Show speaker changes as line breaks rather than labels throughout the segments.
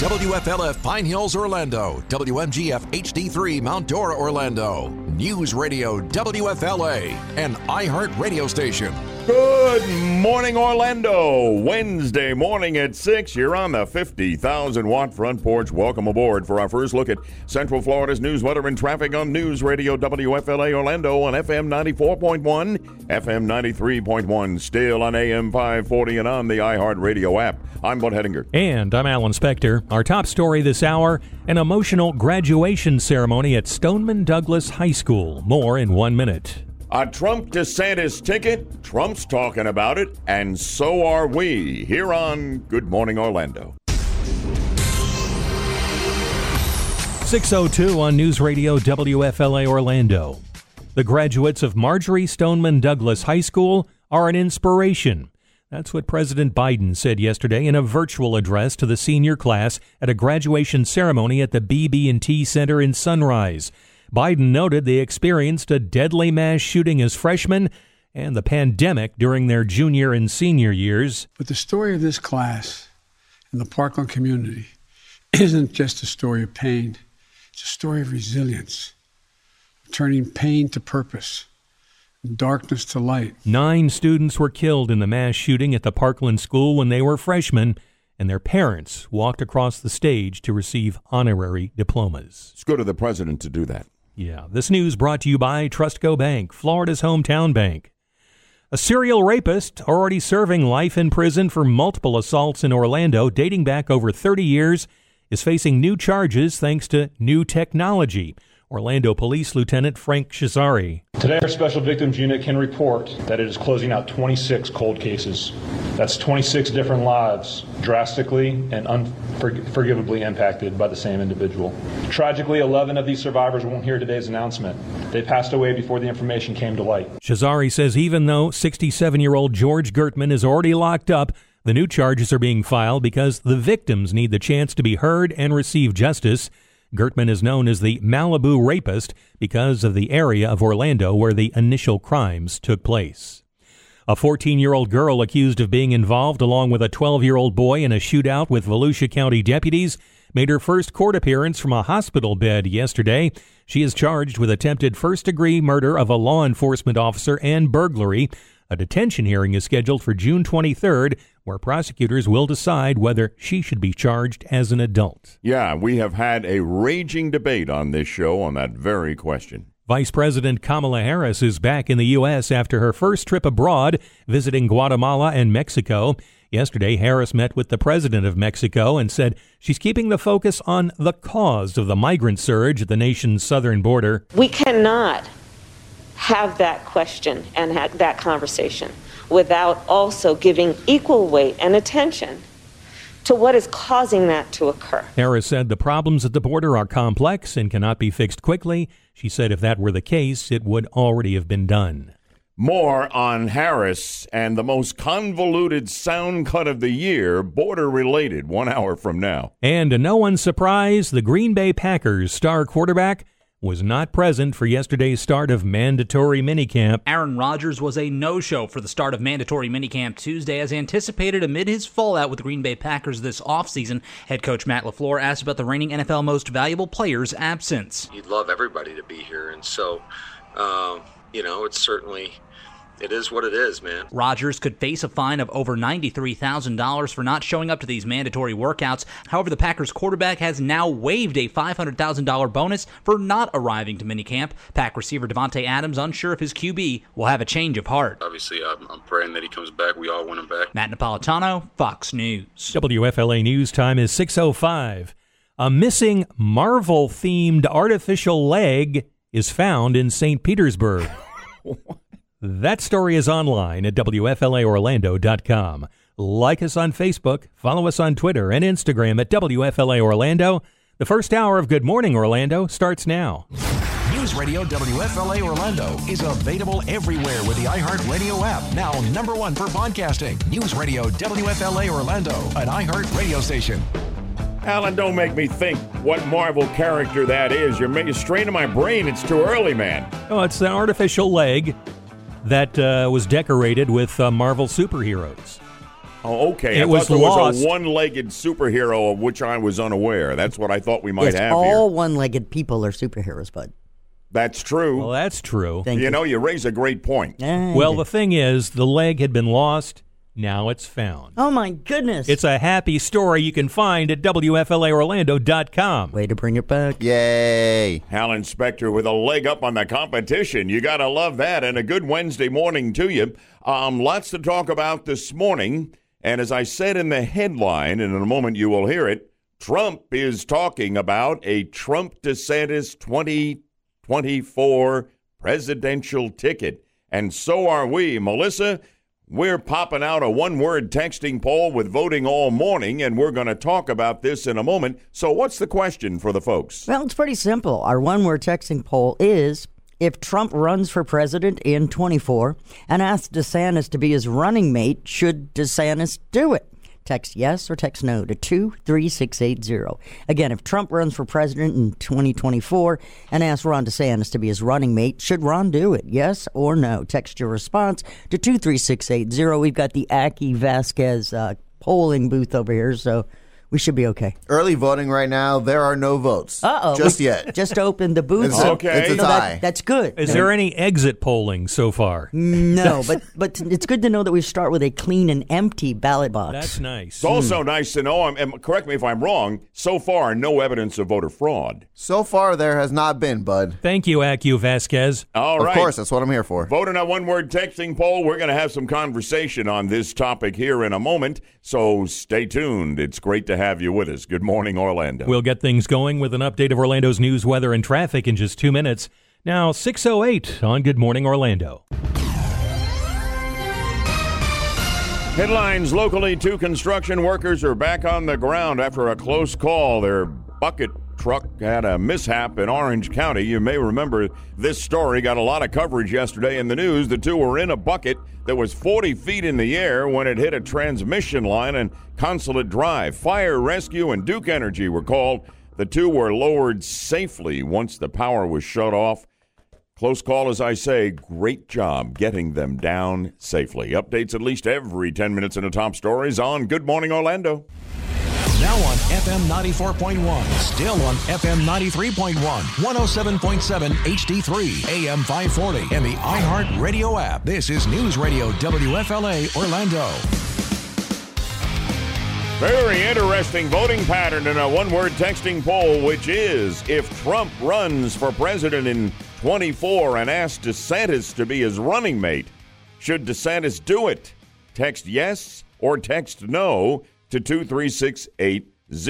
WFLF Pine Hills, Orlando. WMGF HD3 Mount Dora, Orlando. News Radio WFLA, an iHeart radio station.
Good morning, Orlando. Wednesday morning at 6. You're on the 50,000-watt front porch. Welcome aboard for our first look at Central Florida's news, weather, and traffic on News Radio WFLA Orlando on FM 94.1, FM 93.1, still on AM 540 and on the iHeart Radio app. I'm Bud Hettinger.
And I'm Alan Spector. Our top story this hour, an emotional graduation ceremony at Stoneman Douglas High School. More in 1 minute.
A Trump-DeSantis ticket, Trump's talking about it, and so are we, here on Good Morning Orlando.
6:02 on News Radio WFLA Orlando. The graduates of Marjory Stoneman Douglas High School are an inspiration. That's what President Biden said yesterday in a virtual address to the senior class at a graduation ceremony at the BB&T Center in Sunrise. Biden noted they experienced a deadly mass shooting as freshmen and the pandemic during their junior and senior years.
But the story of this class and the Parkland community isn't just a story of pain. It's a story of resilience, turning pain to purpose, and darkness to light. 9
students were killed in the mass shooting at the Parkland School when they were freshmen, and their parents walked across the stage to receive honorary diplomas.
It's good of the president to do that.
Yeah, this news brought to you by Trustco Bank, Florida's hometown bank. A serial rapist already serving life in prison for multiple assaults in Orlando dating back over 30 years is facing new charges thanks to new technology. Orlando Police Lieutenant Frank Cesari.
Today, our Special Victims Unit can report that it is closing out 26 cold cases. That's 26 different lives drastically and unforgivably impacted by the same individual. Tragically, 11 of these survivors won't hear today's announcement. They passed away before the information came to light.
Cesari says even though 67-year-old George Gertman is already locked up, the new charges are being filed because the victims need the chance to be heard and receive justice. Gertman is known as the Malibu Rapist because of the area of Orlando where the initial crimes took place. A 14-year-old girl accused of being involved along with a 12-year-old boy in a shootout with Volusia County deputies made her first court appearance from a hospital bed yesterday. She is charged with attempted first-degree murder of a law enforcement officer and burglary. A detention hearing is scheduled for June 23rd, where prosecutors will decide whether she should be charged as an adult.
Yeah, we have had a raging debate on this show on that very question.
Vice President Kamala Harris is back in the U.S. after her first trip abroad, visiting Guatemala and Mexico. Yesterday, Harris met with the president of Mexico and said she's keeping the focus on the cause of the migrant surge at the nation's southern border.
We cannot have that question and have that conversation without also giving equal weight and attention to what is causing that to occur.
Harris said the problems at the border are complex and cannot be fixed quickly. She said if that were the case, it would already have been done.
More on Harris and the most convoluted sound cut of the year, border-related, 1 hour from now.
And to no one's surprise, the Green Bay Packers star quarterback was not present for yesterday's start of mandatory minicamp.
Aaron Rodgers was a no-show for the start of mandatory minicamp Tuesday as anticipated amid his fallout with the Green Bay Packers this offseason. Head coach Matt LaFleur asked about the reigning NFL Most Valuable Player's absence.
You'd love everybody to be here, and so, it's certainly... It is what it is, man.
Rodgers could face a fine of over $93,000 for not showing up to these mandatory workouts. However, the Packers quarterback has now waived a $500,000 bonus for not arriving to minicamp. Pack receiver Devontae Adams unsure if his QB will have a change of heart.
Obviously, I'm praying that he comes back. We all want him back.
Matt Napolitano, Fox News.
WFLA News time is 6:05. A missing Marvel-themed artificial leg is found in St. Petersburg. That story is online at WFLAOrlando.com. Like us on Facebook, follow us on Twitter and Instagram at WFLA Orlando. The first hour of Good Morning Orlando starts now.
News Radio WFLA Orlando is available everywhere with the iHeartRadio app. Now #1 for podcasting. News Radio WFLA Orlando, an iHeart radio station.
Alan, don't make me think what Marvel character that is. You're straining my brain. It's too early, man.
Oh, it's an artificial leg that was decorated with Marvel superheroes.
Oh, okay.
It
I
was
thought there
lost.
was a one-legged superhero of which I was unaware. That's what I thought we might
Yes,
have
all
here.
one-legged people are superheroes, bud.
That's true.
Well, that's true.
Thank
you know, you raise a great point.
Well, the thing is, the leg had been lost. Now it's found.
Oh, my goodness.
It's a happy story you can find at WFLAOrlando.com.
Way to bring it back.
Yay.
Hal Inspector with a leg up on the competition. You got to love that. And a good Wednesday morning to you. Lots to talk about this morning. And as I said in the headline, and in a moment you will hear it, Trump is talking about a Trump-DeSantis 2024 presidential ticket. And so are we. Melissa, we're popping out a one-word texting poll with voting all morning, and we're going to talk about this in a moment. So what's the question for the folks?
Well, it's pretty simple. Our one-word texting poll is, if Trump runs for president in 24 and asks DeSantis to be his running mate, should DeSantis do it? Text yes or text no to 23680. Again, if Trump runs for president in 2024 and asks Ron DeSantis to be his running mate, should Ron do it? Yes or no? Text your response to 23680. We've got the Aki Vasquez polling booth over here, so we should be okay.
Early voting right now. There are no votes.
Uh-oh.
Just yet.
Just opened the booth.
It's
Okay.
a tie.
That's good.
Is there any exit polling so far?
No, but it's good to know that we start with a clean and empty ballot box.
That's nice.
It's also nice to know, and correct me if I'm wrong, so far no evidence of voter fraud.
So far, there has not been, bud.
Thank you, Aki Vasquez.
All right.
Of course, that's what I'm here for.
Vote in a one-word texting poll. We're going to have some conversation on this topic here in a moment, so stay tuned. It's great to have you with us. Good morning, Orlando.
We'll get things going with an update of Orlando's news, weather, and traffic in just 2 minutes. Now, 6:08 on Good Morning Orlando.
Headlines locally, 2 construction workers are back on the ground after a close call. Their bucket truck had a mishap in Orange County. You may remember this story got a lot of coverage yesterday in the news. The 2 were in a bucket that was 40 feet in the air when it hit a transmission line on Consulate Drive. Fire, rescue, and Duke Energy were called. The 2 were lowered safely once the power was shut off. Close call, as I say. Great job getting them down safely. Updates at least every 10 minutes in the top stories on Good Morning Orlando.
Now on FM 94.1, still on FM 93.1, 107.7 HD3, AM 540, and the iHeart Radio app. This is News Radio WFLA Orlando.
Very interesting voting pattern in a one-word texting poll, which is, if Trump runs for president in 24 and asks DeSantis to be his running mate, should DeSantis do it? Text yes or text no to 23680.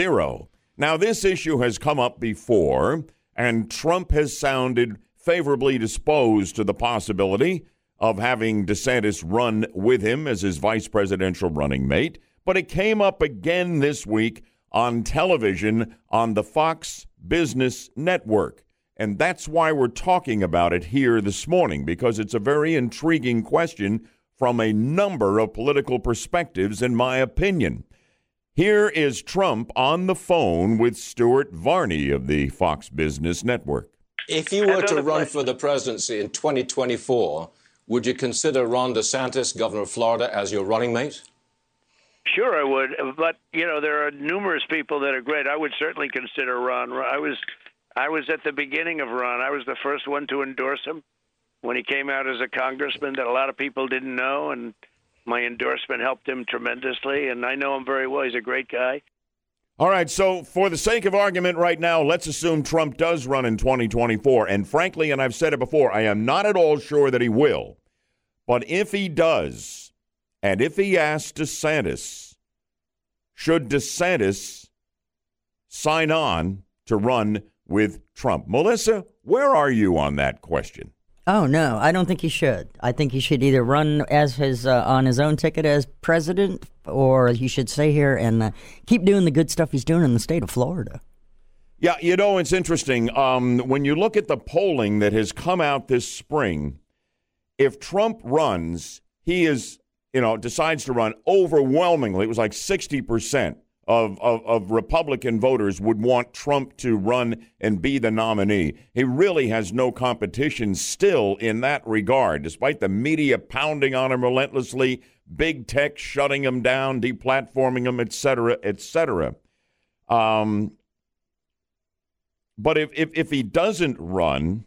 Now, this issue has come up before, and Trump has sounded favorably disposed to the possibility of having DeSantis run with him as his vice presidential running mate. But it came up again this week on television on the Fox Business Network. And that's why we're talking about it here this morning, because it's a very intriguing question from a number of political perspectives, in my opinion. Here is Trump on the phone with Stuart Varney of the Fox Business Network.
If you were to run for the presidency in 2024, would you consider Ron DeSantis, governor of Florida, as your running mate?
Sure, I would. But, you know, there are numerous people that are great. I would certainly consider Ron. I was at the beginning of Ron. I was the first one to endorse him when he came out as a congressman that a lot of people didn't know, and my endorsement helped him tremendously, and I know him very well. He's a great guy.
All right, so for the sake of argument right now, let's assume Trump does run in 2024. And frankly, and I've said it before, I am not at all sure that he will. But if he does, and if he asks DeSantis, should DeSantis sign on to run with Trump? Melissa, where are you on that question?
Oh, no, I don't think he should. I think he should either run as his on his own ticket as president, or he should stay here and keep doing the good stuff he's doing in the state of Florida.
Yeah, you know, it's interesting. When you look at the polling that has come out this spring, if Trump runs, he is, decides to run overwhelmingly. It was like 60% of Republican voters would want Trump to run and be the nominee. He really has no competition still in that regard, despite the media pounding on him relentlessly, big tech shutting him down, deplatforming him, et cetera, et cetera. But if he doesn't run,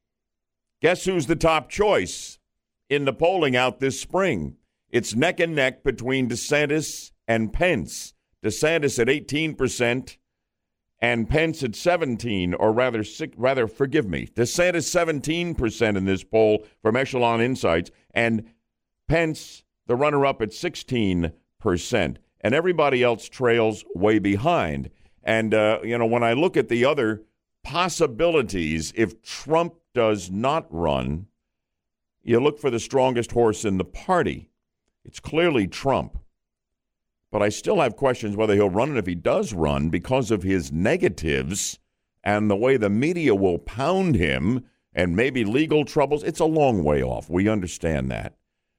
guess who's the top choice in the polling out this spring? It's neck and neck between DeSantis and Pence. DeSantis at 18% and Pence at 17%, or rather, forgive me, DeSantis 17% in this poll from Echelon Insights, and Pence, the runner-up, at 16%. And everybody else trails way behind. And, when I look at the other possibilities, if Trump does not run, you look for the strongest horse in the party. It's clearly Trump. But I still have questions whether he'll run, and if he does run, because of his negatives and the way the media will pound him and maybe legal troubles. It's a long way off. We understand that.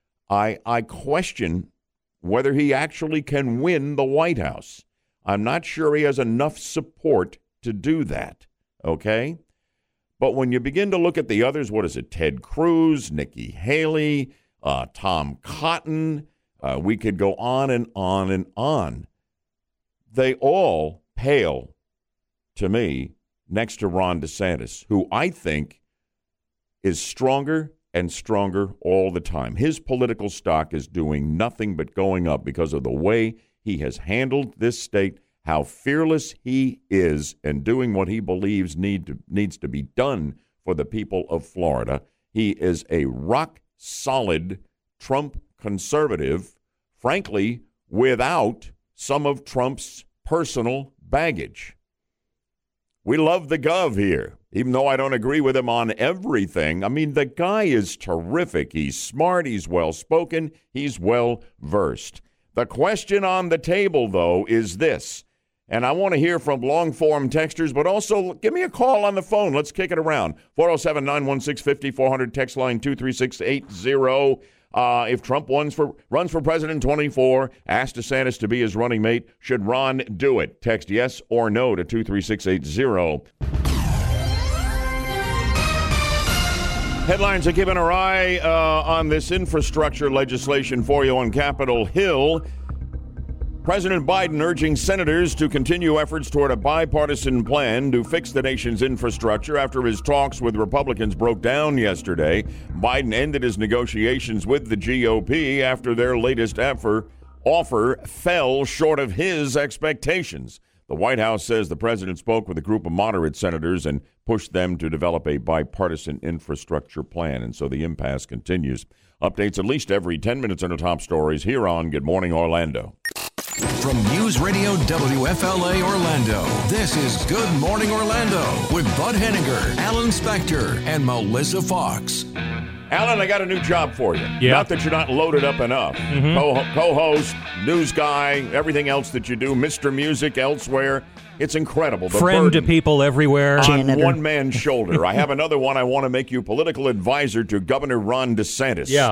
I question whether he actually can win the White House. I'm not sure he has enough support to do that, okay? But when you begin to look at the others, what is it, Ted Cruz, Nikki Haley, Tom Cotton, we could go on and on and on. They all pale, to me, next to Ron DeSantis, who I think is stronger and stronger all the time. His political stock is doing nothing but going up because of the way he has handled this state, how fearless he is, and doing what he believes needs to be done for the people of Florida. He is a rock-solid Trump conservative, frankly, without some of Trump's personal baggage. We love the Gov here, even though I don't agree with him on everything. I mean, the guy is terrific. He's smart. He's well-spoken. He's well-versed. The question on the table, though, is this, and I want to hear from long-form texters, but also give me a call on the phone. Let's kick it around. 407-916-5400, text line 23680. If Trump runs for president in 2024, ask DeSantis to be his running mate. Should Ron do it? Text yes or no to 23680. Headlines are keeping our eye on this infrastructure legislation for you on Capitol Hill. President Biden urging senators to continue efforts toward a bipartisan plan to fix the nation's infrastructure after his talks with Republicans broke down yesterday. Biden ended his negotiations with the GOP after their latest offer fell short of his expectations. The White House says the president spoke with a group of moderate senators and pushed them to develop a bipartisan infrastructure plan, and so the impasse continues. Updates at least every 10 minutes on the top stories here on Good Morning Orlando.
From News Radio WFLA Orlando, this is Good Morning Orlando with Bud Henninger, Alan Spector, and Melissa Fox.
Alan, I got a new job for you.
Yeah.
Not that you're not loaded up enough. Mm-hmm. Co-host, news guy, everything else that you do, Mr. Music elsewhere. It's incredible. The
friend to people everywhere.
On one man's shoulder. I have another one. I want to make you political advisor to Governor Ron DeSantis.
Yeah.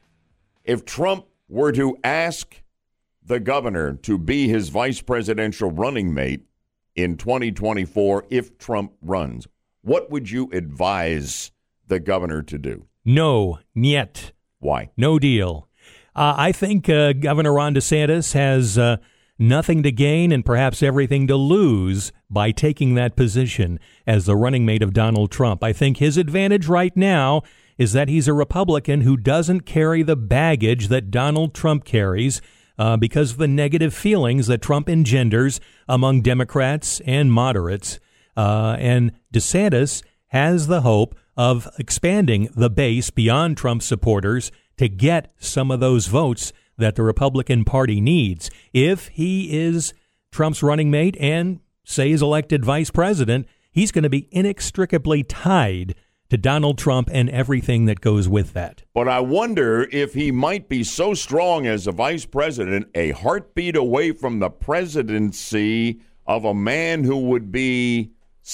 If Trump were to ask the governor to be his vice presidential running mate in 2024, if Trump runs, what would you advise the governor to do?
No, niet.
Why?
No deal. I think Governor Ron DeSantis has nothing to gain and perhaps everything to lose by taking that position as the running mate of Donald Trump. I think his advantage right now is that he's a Republican who doesn't carry the baggage that Donald Trump carries because of the negative feelings that Trump engenders among Democrats and moderates. And DeSantis has the hope of expanding the base beyond Trump supporters to get some of those votes that the Republican Party needs. If he is Trump's running mate and, say, is elected vice president, he's going to be inextricably tied to Donald Trump and everything that goes with that.
But I wonder if he might be so strong as a vice president, a heartbeat away from the presidency of a man who would be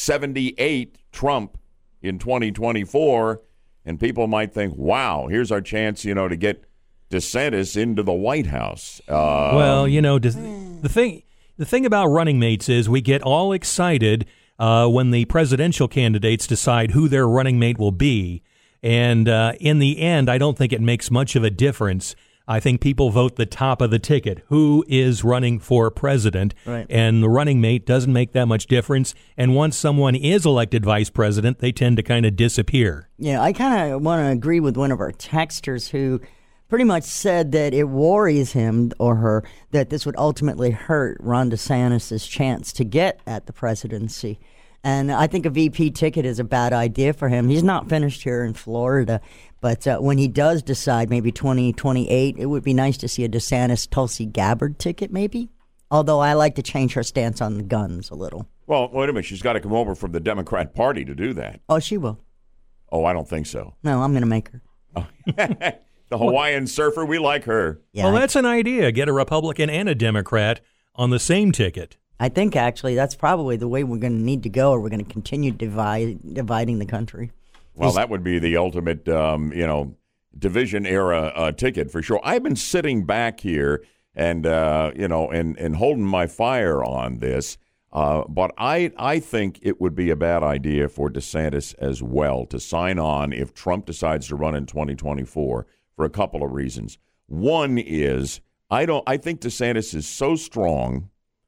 78, Trump, in 2024, and people might think, wow, here's our chance, to get DeSantis into the White House.
Well, the thing, The thing about running mates is we get all excited when the presidential candidates decide who their running mate will be. And in the end, I don't think it makes much of a difference. I think people vote the top of the ticket. Who is running for president?
Right.
And the running mate doesn't make that much difference. And once someone is elected vice president, they tend to kind of disappear.
Yeah, I kind of want to agree with one of our texters who pretty much said that it worries him or her that this would ultimately hurt Ron DeSantis' chance to get at the presidency. And I think a VP ticket is a bad idea for him. He's not finished here in Florida. But when he does decide maybe 2028, it would be nice to see a DeSantis Tulsi Gabbard ticket maybe. Although I like to change her stance on the guns a little.
Well, wait a minute. She's got to come over from the Democrat Party to do that.
Oh, she will.
Oh, I don't think so.
No, I'm going to make her.
The Hawaiian surfer, we like her.
Yeah,
well, that's an idea. Get a Republican and a Democrat on the same ticket.
I think, actually, that's probably the way we're going to need to go, or we're going to continue dividing the country.
Well, that would be the ultimate, division-era ticket for sure. I've been sitting back here and holding my fire on this, but I think it would be a bad idea for DeSantis as well to sign on if Trump decides to run in 2024 for a couple of reasons. One is I think DeSantis is so strong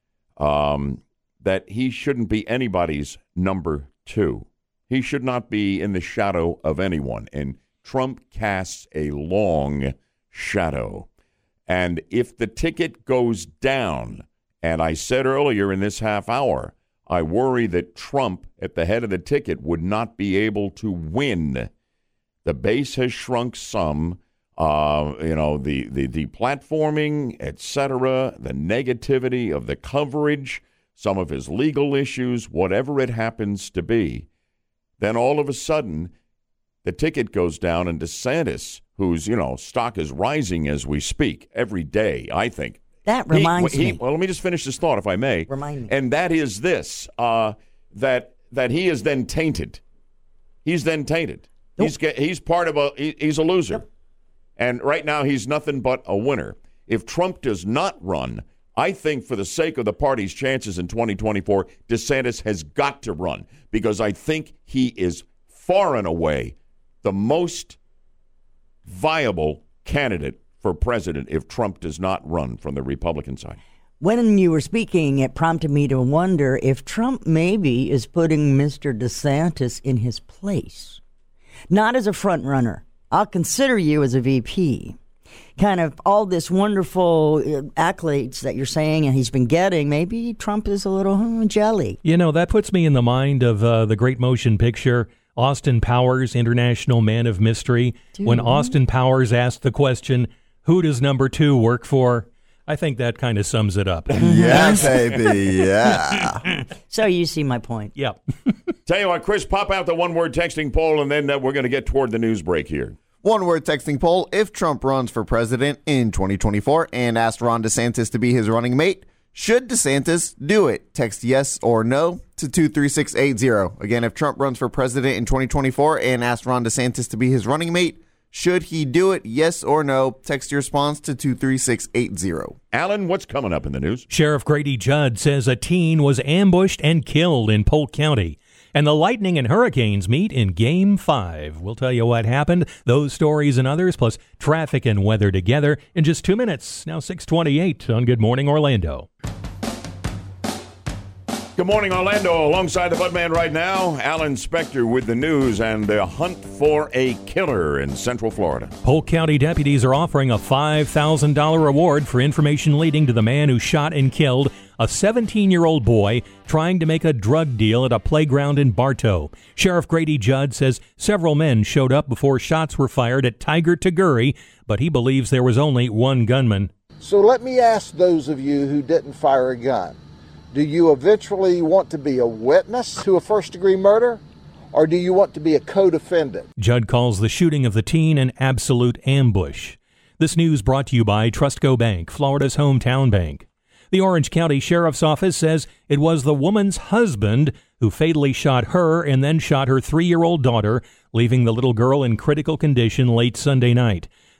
that he shouldn't be anybody's number two. He should not be in the shadow of anyone. And Trump casts a long shadow. And if the ticket goes down, and I said earlier in this half hour, I worry that Trump at the head of the ticket would not be able to win. The base has shrunk some. The platforming, etc., the negativity of the coverage, some of his legal issues, whatever it happens to be. Then all of a sudden, the ticket goes down, and DeSantis, whose stock is rising as we speak every day, I think.
That reminds me.
Well, let me just finish this thought, if I may.
Remind me.
And that is this: that he is then tainted. He's then tainted. Nope. He's part of he's a loser. Yep. And right now, he's nothing but a winner. If Trump does not run, I think for the sake of the party's chances in 2024, DeSantis has got to run because I think he is far and away the most viable candidate for president if Trump does not run from the Republican side.
When you were speaking, it prompted me to wonder if Trump maybe is putting Mr. DeSantis in his place. Not as a front runner. I'll consider you as a VP. Kind of all this wonderful accolades that you're saying and he's been getting, maybe Trump is a little jelly.
That puts me in the mind of the great motion picture, Austin Powers, International Man of Mystery. Dude. When Austin Powers asked the question, who does number 2 work for? I think that kind of sums it up.
Yeah, baby, yeah.
So you see my point.
Yep.
Tell you what, Chris, pop out the one-word texting poll, and then we're going to get toward the news break here.
One-word texting poll: if Trump runs for president in 2024 and asked Ron DeSantis to be his running mate, should DeSantis do it? Text yes or no to 23680. Again, if Trump runs for president in 2024 and asked Ron DeSantis to be his running mate, should he do it? Yes or no? Text your response to 23680.
Alan, what's coming up in the news?
Sheriff Grady Judd says a teen was ambushed and killed in Polk County. And the Lightning and Hurricanes meet in Game 5. We'll tell you what happened, those stories and others, plus traffic and weather together in just 2 minutes. Now 6:28 on Good Morning Orlando.
Good morning, Orlando. Alongside the Budman right now, Alan Spector with the news and the hunt for a killer in Central Florida.
Polk County deputies are offering a $5,000 reward for information leading to the man who shot and killed a 17-year-old boy trying to make a drug deal at a playground in Bartow. Sheriff Grady Judd says several men showed up before shots were fired at Tiger Taguri, but he believes there was only one gunman.
So let me ask those of you who didn't fire a gun. Do you eventually want to be a witness to a first-degree murder, or do you want to be a co-defendant?
Judd calls the shooting of the teen an absolute ambush. This news brought to you by Trustco Bank, Florida's hometown bank. The Orange County Sheriff's Office says it was the woman's husband who fatally shot her and then shot her 3-year-old daughter, leaving the little girl in critical condition late Sunday night.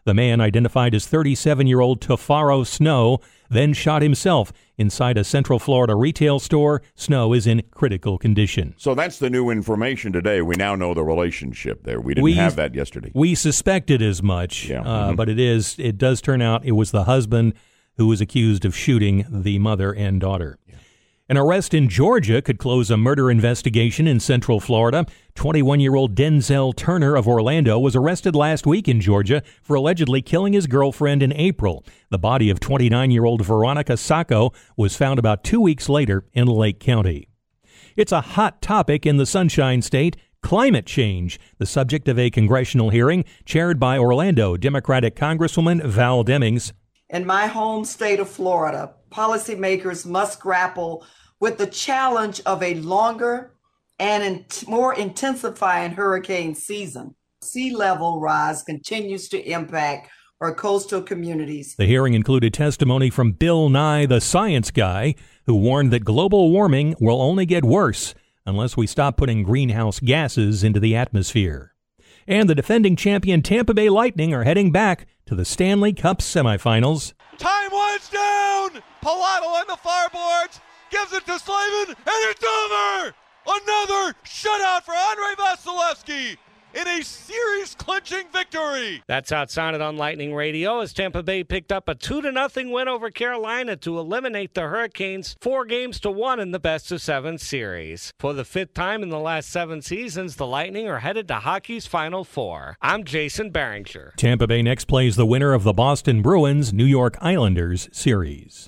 The man, identified as 37-year-old Tafaro Snow, then shot himself inside a Central Florida retail store. Snow is in critical condition.
So that's the new information today. We now know the relationship there. We didn't have that yesterday.
We suspected as much, but it does turn out it was the husband who was accused of shooting the mother and daughter. Yeah. An arrest in Georgia could close a murder investigation in Central Florida. 21-year-old Denzel Turner of Orlando was arrested last week in Georgia for allegedly killing his girlfriend in April. The body of 29-year-old Veronica Sacco was found about 2 weeks later in Lake County. It's a hot topic in the Sunshine State: climate change, the subject of a congressional hearing chaired by Orlando Democratic Congresswoman Val Demings.
In my home state of Florida, policymakers must grapple with the challenge of a longer and more intensifying hurricane season. Sea level rise continues to impact our coastal communities.
The hearing included testimony from Bill Nye, the science guy, who warned that global warming will only get worse unless we stop putting greenhouse gases into the atmosphere. And the defending champion Tampa Bay Lightning are heading back to the Stanley Cup semifinals.
Time winds down. Pilato on the fireboards, gives it to Slavin, and it's over! Another shutout for Andrei Vasilevsky in a series-clinching victory.
That's how it sounded on Lightning Radio as Tampa Bay picked up a 2-0 win over Carolina to eliminate the Hurricanes 4-1 in the best-of-7 series. For the 5th time in the last 7 seasons, the Lightning are headed to hockey's Final Four. I'm Jason Barringer.
Tampa Bay next plays the winner of the Boston Bruins New York Islanders series.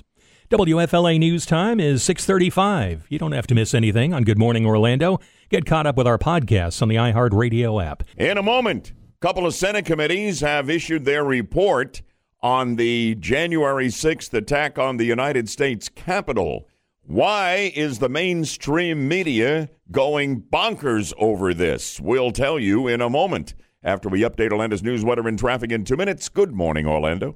WFLA News Time is 6:35. You don't have to miss anything on Good Morning Orlando. Get caught up with our podcasts on the iHeartRadio app.
In a moment, a couple of Senate committees have issued their report on the January 6th attack on the United States Capitol. Why is the mainstream media going bonkers over this? We'll tell you in a moment after we update Orlando's news, weather, and traffic in 2 minutes. Good morning, Orlando.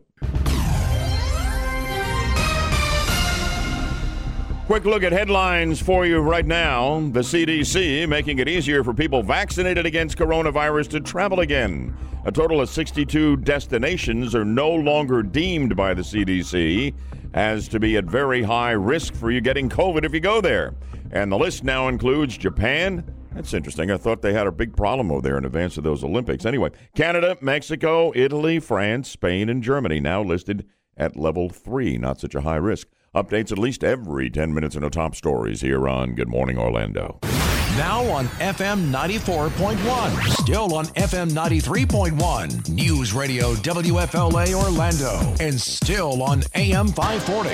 Quick look at headlines for you right now. The CDC making it easier for people vaccinated against coronavirus to travel again. A total of 62 destinations are no longer deemed by the CDC as to be at very high risk for you getting COVID if you go there. And the list now includes Japan. That's interesting. I thought they had a big problem over there in advance of those Olympics. Anyway, Canada, Mexico, Italy, France, Spain, and Germany now listed at level 3. Not such a high risk. Updates at least every 10 minutes in the top stories here on Good Morning Orlando.
Now on FM 94.1. Still on FM 93.1. News Radio WFLA Orlando. And still on AM 540.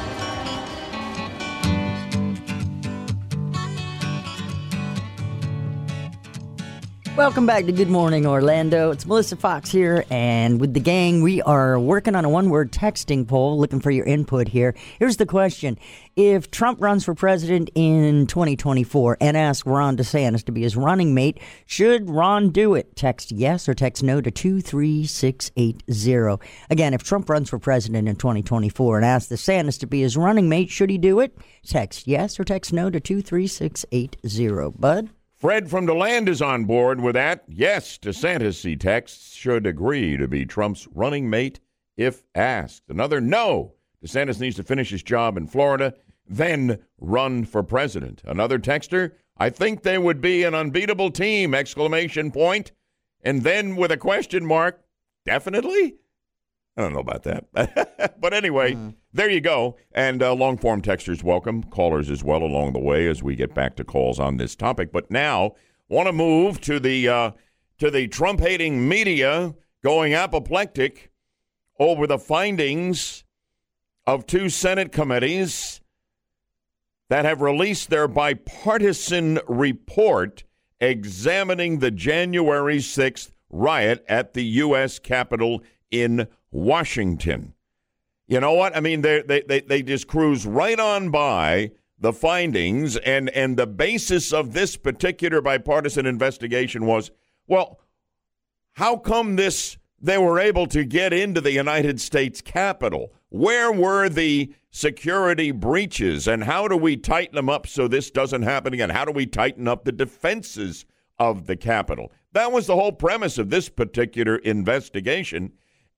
Welcome back to Good Morning Orlando. It's Melissa Fox here, and with the gang, we are working on a one-word texting poll, looking for your input here. Here's the question. If Trump runs for president in 2024 and asks Ron DeSantis to be his running mate, should Ron do it? Text yes or text no to 23680. Again, if Trump runs for president in 2024 and asks DeSantis to be his running mate, should he do it? Text yes or text no to 23680. Bud?
Fred from DeLand is on board with that. Yes, DeSantis, he texts, should agree to be Trump's running mate if asked. Another no. DeSantis needs to finish his job in Florida, then run for president. Another texter, I think they would be an unbeatable team, ! And then with a question mark, definitely? I don't know about that. But anyway, there you go. And long-form texters welcome. Callers as well along the way as we get back to calls on this topic. But now, want to move to the Trump-hating media going apoplectic over the findings of 2 Senate committees that have released their bipartisan report examining the January 6th riot at the U.S. Capitol in Washington. You know what? I mean, they just cruise right on by the findings, and the basis of this particular bipartisan investigation was, well, how come they were able to get into the United States Capitol? Where were the security breaches, and how do we tighten them up so this doesn't happen again? How do we tighten up the defenses of the Capitol? That was the whole premise of this particular investigation.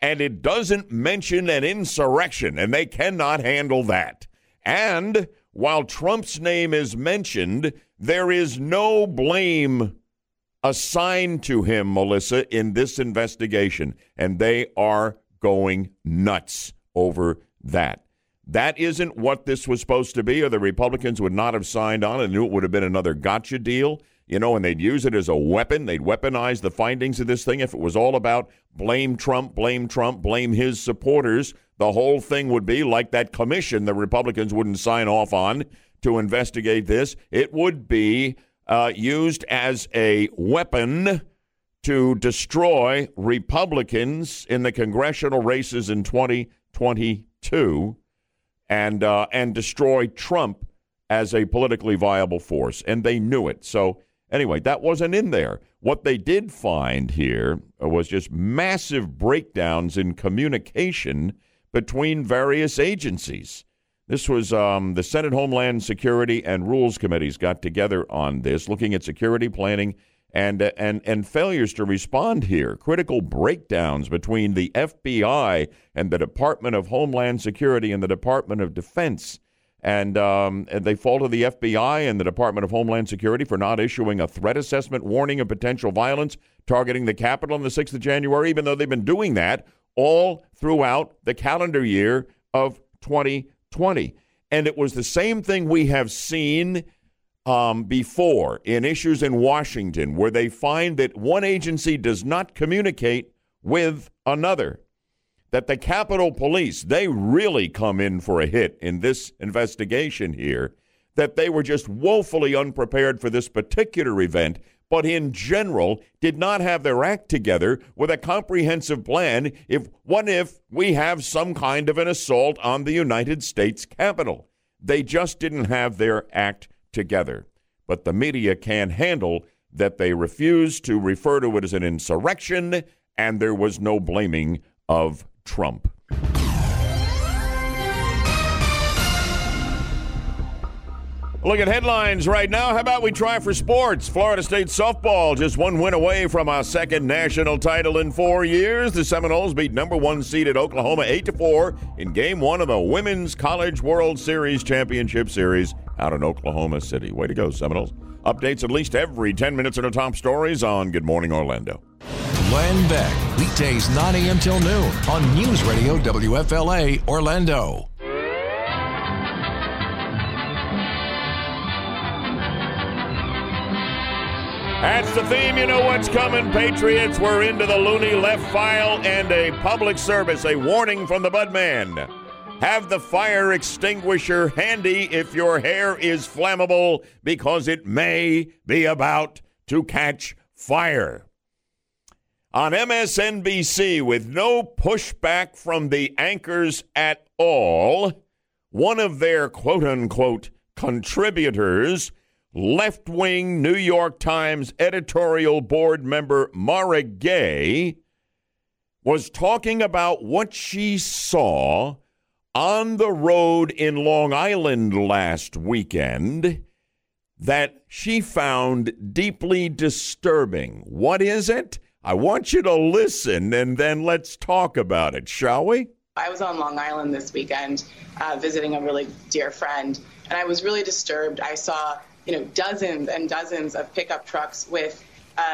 and it doesn't mention an insurrection, and they cannot handle that. And while Trump's name is mentioned, there is no blame assigned to him, Melissa, in this investigation, and they are going nuts over that. That isn't what this was supposed to be, or the Republicans would not have signed on and knew it would have been another gotcha deal, and they'd use it as a weapon. They'd weaponize the findings of this thing. If it was all about blame Trump, blame his supporters, the whole thing would be like that commission the Republicans wouldn't sign off on to investigate this. It would be used as a weapon to destroy Republicans in the congressional races in 2022 and destroy Trump as a politically viable force. And they knew it. So anyway, that wasn't in there. What they did find here was just massive breakdowns in communication between various agencies. This was the Senate Homeland Security and Rules Committees got together on this, looking at security planning and failures to respond here. Critical breakdowns between the FBI and the Department of Homeland Security and the Department of Defense. And they faulted the FBI and the Department of Homeland Security for not issuing a threat assessment warning of potential violence targeting the Capitol on the 6th of January, even though they've been doing that all throughout the calendar year of 2020. And it was the same thing we have seen before in issues in Washington, where they find that one agency does not communicate with another. That the Capitol Police, they really come in for a hit in this investigation here, that they were just woefully unprepared for this particular event, but in general did not have their act together with a comprehensive plan what if we have some kind of an assault on the United States Capitol. They just didn't have their act together. But the media can't handle that they refused to refer to it as an insurrection, and there was no blaming of Trump. Look at headlines right now. How about we try for sports? Florida State softball just one win away from a second national title in 4 years. The Seminoles beat number 1 seeded Oklahoma 8-4 in Game 1 of the Women's College World Series Championship Series out in Oklahoma City. Way to go, Seminoles. Updates at least every 10 minutes on the top stories on Good Morning Orlando.
Glenn Beck, weekdays 9 a.m. till noon on News Radio WFLA Orlando.
That's the theme. You know what's coming, Patriots. We're into the loony left file and a public service, a warning from the Budman. Have the fire extinguisher handy if your hair is flammable because it may be about to catch fire. On MSNBC, with no pushback from the anchors at all, one of their quote-unquote contributors, left-wing New York Times editorial board member Mara Gay, was talking about what she saw on the road in Long Island last weekend that she found deeply disturbing. What is it? I want you to listen, and then let's talk about it, shall we?
I was on Long Island this weekend visiting a really dear friend, and I was really disturbed. I saw dozens and dozens of pickup trucks with,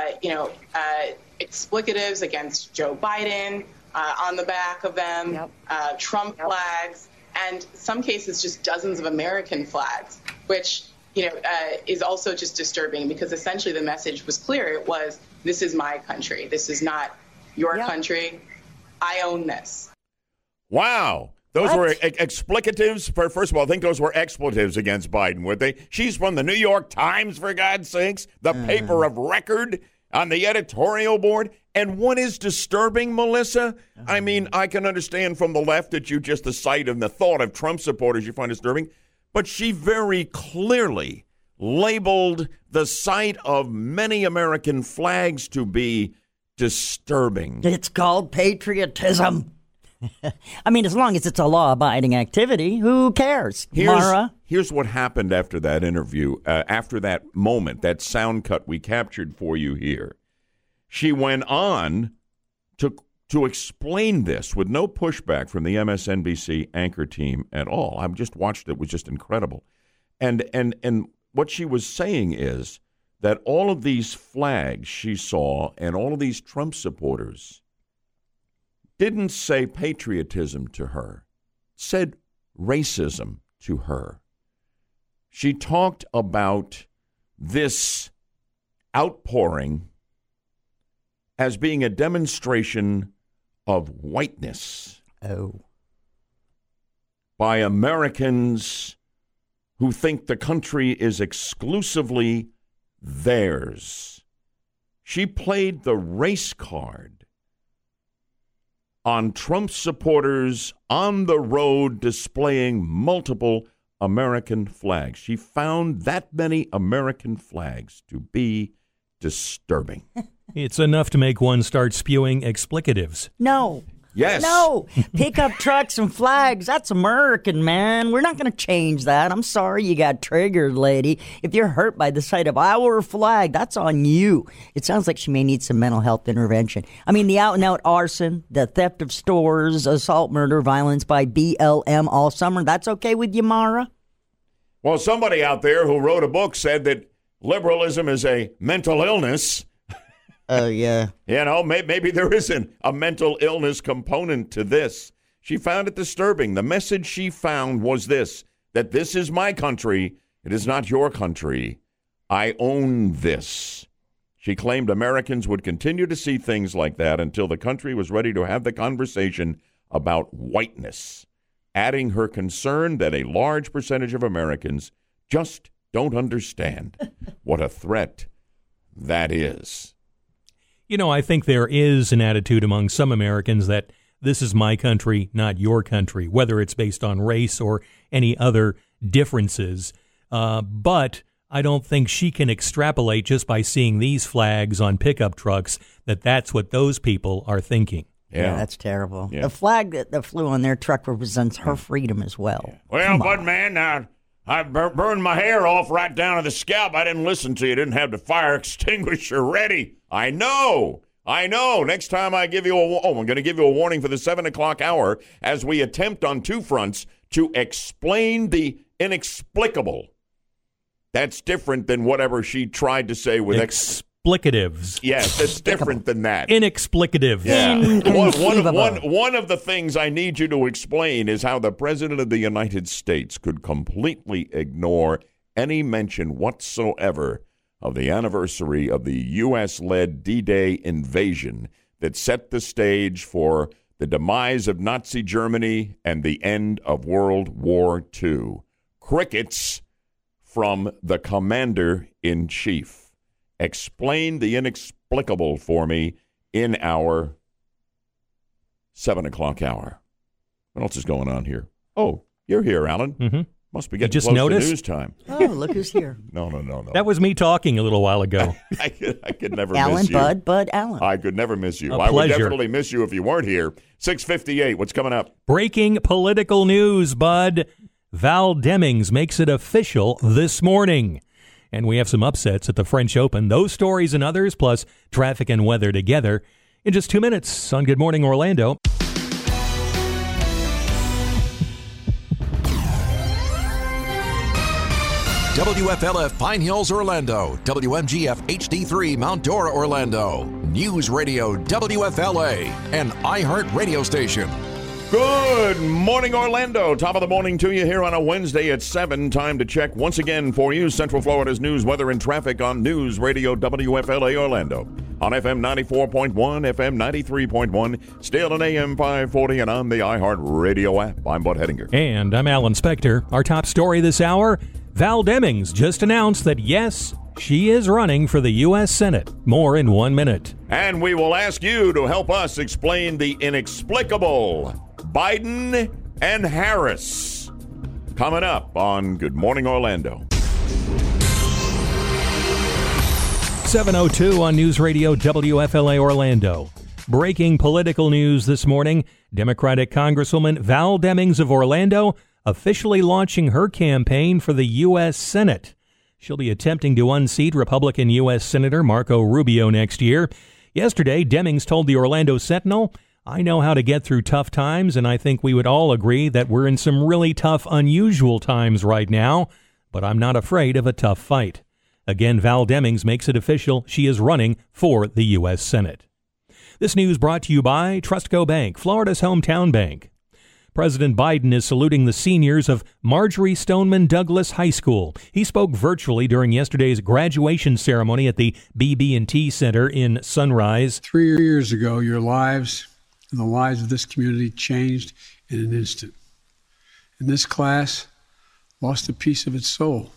explicatives against Joe Biden on the back of them, Trump flags, and some cases just dozens of American flags, which, is also just disturbing because essentially the message was clear. It was, this is my country. This is not your country. I own this.
Wow. Those were explicatives. First of all, I think those were expletives against Biden, were they? She's from the New York Times, for God's sakes, the paper of record on the editorial board. And what is disturbing, Melissa? I mean, I can understand from the left that the sight and the thought of Trump supporters you find disturbing, but she very clearly labeled the sight of many American flags to be disturbing.
It's called patriotism. I mean, as long as it's a law-abiding activity, who cares, Mara?
Here's what happened after that interview, after that moment, that sound cut we captured for you here. She went on to to explain this with no pushback from the MSNBC anchor team at all. I've just watched it. It was just incredible. And what she was saying is that all of these flags she saw and all of these Trump supporters didn't say patriotism to her, said racism to her. She talked about this outpouring as being a demonstration of whiteness.
Oh.
By Americans who think the country is exclusively theirs. She played the race card on Trump supporters on the road displaying multiple American flags. She found that many American flags to be disturbing.
It's enough to make one start spewing explicatives.
No.
Yes.
No. Pickup trucks and flags. That's American, man. We're not going to change that. I'm sorry you got triggered, lady. If you're hurt by the sight of our flag, that's on you. It sounds like she may need some mental health intervention. I mean, the out-and-out arson, the theft of stores, assault, murder, violence by BLM all summer. That's okay with you, Mara?
Well, somebody out there who wrote a book said that liberalism is a mental illness.
Oh, yeah.
You know, maybe there isn't a mental illness component to this. She found it disturbing. The message she found was this, that this is my country. It is not your country. I own this. She claimed Americans would continue to see things like that until the country was ready to have the conversation about whiteness, adding her concern that a large percentage of Americans just don't understand what a threat that is.
You know, I think there is an attitude among some Americans that this is my country, not your country, whether it's based on race or any other differences. But I don't think she can extrapolate just by seeing these flags on pickup trucks that that's what those people are thinking.
Yeah, that's terrible.
Yeah.
The flag that flew on their truck represents her freedom as well.
Well, but man, I burned my hair off right down to the scalp. I didn't listen to you. Didn't have the fire extinguisher ready. I know. Next time I give you I'm going to give you a warning for the 7 o'clock hour as we attempt on two fronts to explain the inexplicable. That's different than whatever she tried to say with
explicatives.
Yes, it's different than that.
Inexplicatives.
Yeah. One of the things I need you to explain is how the President of the United States could completely ignore any mention whatsoever of the anniversary of the U.S.-led D-Day invasion that set the stage for the demise of Nazi Germany and the end of World War II. Crickets from the Commander-in-Chief. Explain the inexplicable for me in our 7 o'clock hour. What else is going on here? Oh, you're here, Alan.
Mm-hmm.
Must be getting
just
close
noticed?
to news time.
Oh, look who's here.
No.
That was me talking a little while ago.
I could never
Alan,
miss you.
Bud Allen.
I could never miss you.
A
I would
pleasure.
definitely miss you if you weren't here. 6:58. What's coming up?
Breaking political news, Bud. Val Demings makes it official this morning. And we have some upsets at the French Open. Those stories and others, plus traffic and weather together in just 2 minutes on Good Morning Orlando.
WFLF Pine Hills, Orlando. WMGF HD3 Mount Dora, Orlando. News Radio WFLA, an iHeart radio station.
Good morning, Orlando. Top of the morning to you here on a Wednesday at 7. Time to check once again for you Central Florida's news, weather, and traffic on News Radio WFLA Orlando. On FM 94.1, FM 93.1, still on AM 540, and on the iHeart Radio app. I'm Bud Hettinger.
And I'm Alan Spector. Our top story this hour, Val Demings just announced that, yes, she is running for the U.S. Senate. More in 1 minute.
And we will ask you to help us explain the inexplicable Biden and Harris. Coming up on Good Morning Orlando.
7:02 on News Radio WFLA Orlando. Breaking political news this morning. Democratic Congresswoman Val Demings of Orlando officially launching her campaign for the U.S. Senate. She'll be attempting to unseat Republican U.S. Senator Marco Rubio next year. Yesterday, Demings told the Orlando Sentinel, I know how to get through tough times, and I think we would all agree that we're in some really tough, unusual times right now, but I'm not afraid of a tough fight. Again, Val Demings makes it official. She is running for the U.S. Senate. This news brought to you by Trustco Bank, Florida's hometown bank. President Biden is saluting the seniors of Marjorie Stoneman Douglas High School. He spoke virtually during yesterday's graduation ceremony at the BB&T Center in Sunrise.
3 years ago, your lives and the lives of this community changed in an instant. And this class lost a piece of its soul.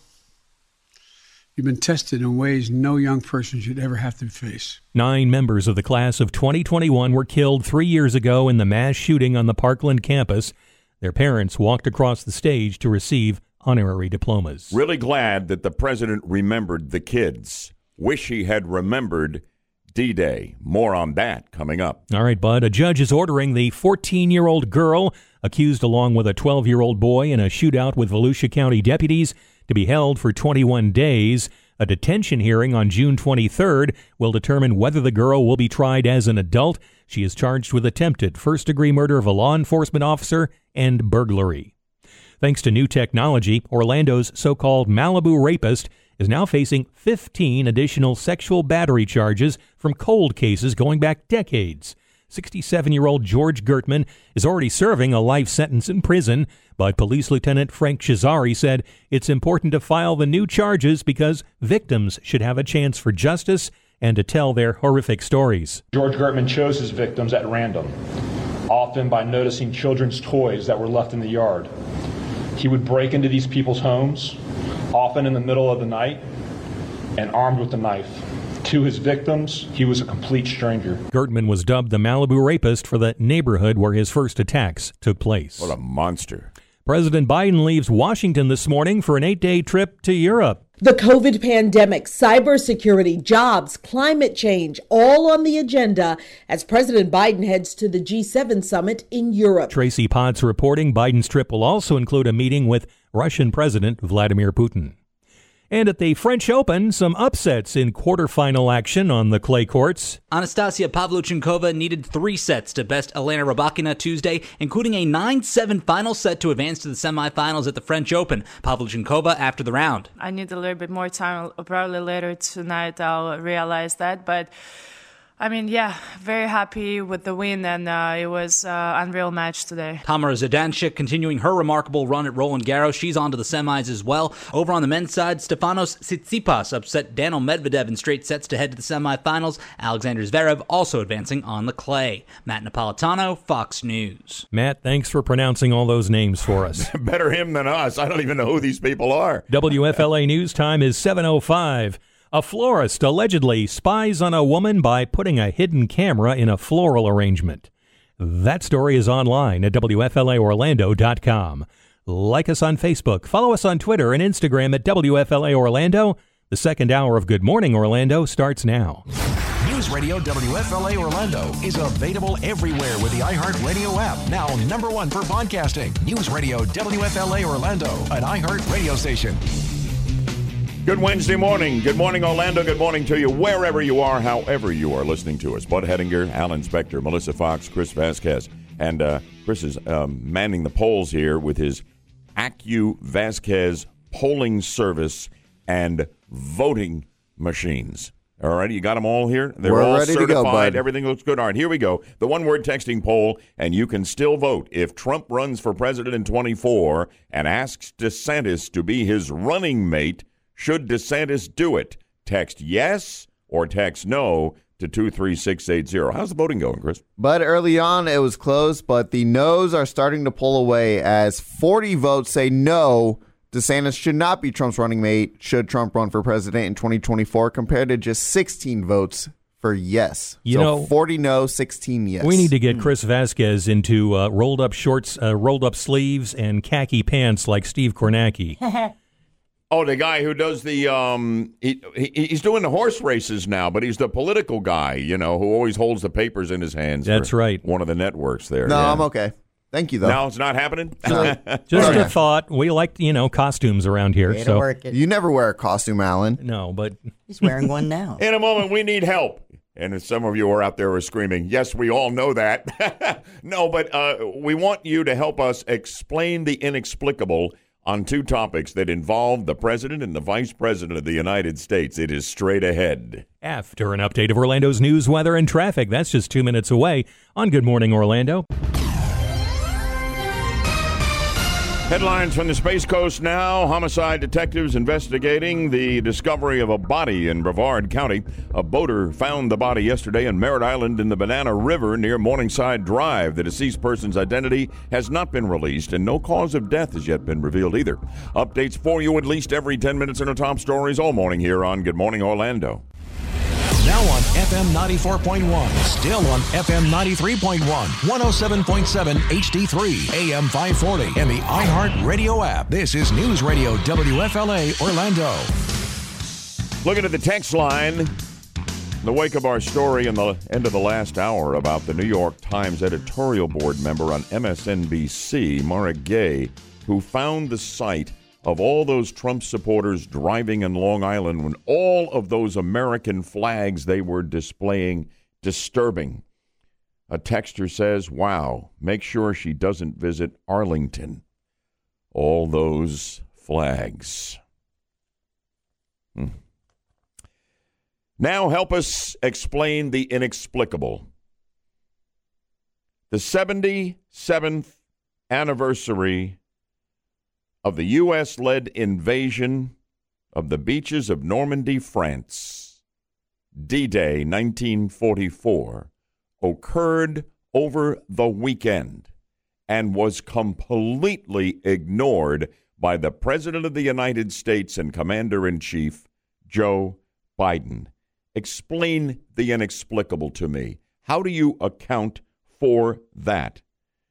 You've been tested in ways no young person should ever have to face.
9 members of the class of 2021 were killed 3 years ago in the mass shooting on the Parkland campus. Their parents walked across the stage to receive honorary diplomas.
Really glad that the president remembered the kids. Wish he had remembered D-Day. More on that coming up.
All right, Bud. A judge is ordering the 14-year-old girl accused along with a 12-year-old boy in a shootout with Volusia County deputies to be held for 21 days. A detention hearing on June 23rd will determine whether the girl will be tried as an adult. She is charged with attempted first-degree murder of a law enforcement officer and burglary. Thanks to new technology, Orlando's so-called Malibu rapist is now facing 15 additional sexual battery charges from cold cases going back decades. 67-year-old George Gertman is already serving a life sentence in prison, but Police Lieutenant Frank Cesari said it's important to file the new charges because victims should have a chance for justice and to tell their horrific stories.
George Gertman chose his victims at random, often by noticing children's toys that were left in the yard. He would break into these people's homes, often in the middle of the night, and armed with a knife. To his victims, he was a complete stranger.
Gertman was dubbed the Malibu rapist for the neighborhood where his first attacks took place.
What a monster.
President Biden leaves Washington this morning for an 8-day trip to Europe.
The COVID pandemic, cybersecurity, jobs, climate change, all on the agenda as President Biden heads to the G7 summit in Europe.
Tracy Potts reporting Biden's trip will also include a meeting with Russian President Vladimir Putin. And at the French Open, some upsets in quarterfinal action on the clay courts.
Anastasia Pavlyuchenkova needed 3 sets to best Elena Rybakina Tuesday, including a 9-7 final set to advance to the semifinals at the French Open. Pavlyuchenkova after the round.
I need a little bit more time. Probably later tonight I'll realize that, but I mean, yeah, very happy with the win, and it was an unreal match today.
Tamara Zidansek continuing her remarkable run at Roland Garros. She's on to the semis as well. Over on the men's side, Stefanos Tsitsipas upset Daniil Medvedev in straight sets to head to the semifinals. Alexander Zverev also advancing on the clay. Matt Napolitano, Fox News.
Matt, thanks for pronouncing all those names for us.
Better him than us. I don't even know who these people are.
WFLA News Time is 7:05. A florist allegedly spies on a woman by putting a hidden camera in a floral arrangement. That story is online at WFLAOrlando.com. Like us on Facebook, follow us on Twitter and Instagram at WFLA Orlando. The second hour of Good Morning Orlando starts now.
News Radio WFLA Orlando is available everywhere with the iHeartRadio app. Now #1 for podcasting. News Radio WFLA Orlando, an iHeart radio station.
Good Wednesday morning. Good morning, Orlando. Good morning to you wherever you are, however you are listening to us. Bud Hedinger, Alan Spector, Melissa Fox, Chris Vasquez. And Chris is manning the polls here with his AccuVasquez polling service and voting machines. All right, you got them all here? They're all
ready
certified.
To go, bud.
Everything looks good. All right, here we go. The one-word texting poll, and you can still vote. If Trump runs for president in 24 and asks DeSantis to be his running mate, should DeSantis do it? Text yes or text no to 23680. How's the voting going, Chris?
But early on, it was close, but the no's are starting to pull away as 40 votes say no, DeSantis should not be Trump's running mate should Trump run for president in 2024, compared to just 16 votes for yes.
You know,
40 no, 16 yes.
We need to get Chris Vasquez into rolled up shorts, rolled up sleeves, and khaki pants like Steve Kornacki.
Oh, the guy who does the he's doing the horse races now, but he's the political guy, you know, who always holds the papers in his hands.
That's right.
One of the networks there.
No,
yeah.
I'm okay. Thank you, though.
No, it's not happening?
Just a thought. We like, costumes around here.
You never wear a costume, Alan.
No, but
he's wearing one now.
In a moment, we need help. And some of you are out there are screaming, yes, we all know that. No, but we want you to help us explain the inexplicable on two topics that involve the president and the vice president of the United States. It is straight ahead.
After an update of Orlando's news, weather, and traffic, that's just 2 minutes away on Good Morning Orlando.
Headlines from the Space Coast now. Homicide detectives investigating the discovery of a body in Brevard County. A boater found the body yesterday in Merritt Island in the Banana River near Morningside Drive. The deceased person's identity has not been released, and no cause of death has yet been revealed either. Updates for you at least every 10 minutes in our top stories all morning here on Good Morning Orlando.
Now on FM 94.1, still on FM 93.1, 107.7 HD3, AM 540, and the iHeart Radio app. This is News Radio WFLA Orlando.
Looking at the text line, in the wake of our story in the end of the last hour about the New York Times editorial board member on MSNBC, Mara Gay, who found the site of all those Trump supporters driving in Long Island when all of those American flags they were displaying disturbing. A texter says, wow, make sure she doesn't visit Arlington. All those flags. Now help us explain the inexplicable. The 77th anniversary of the U.S.-led invasion of the beaches of Normandy, France, D-Day 1944, occurred over the weekend and was completely ignored by the President of the United States and Commander-in-Chief, Joe Biden. Explain the inexplicable to me. How do you account for that?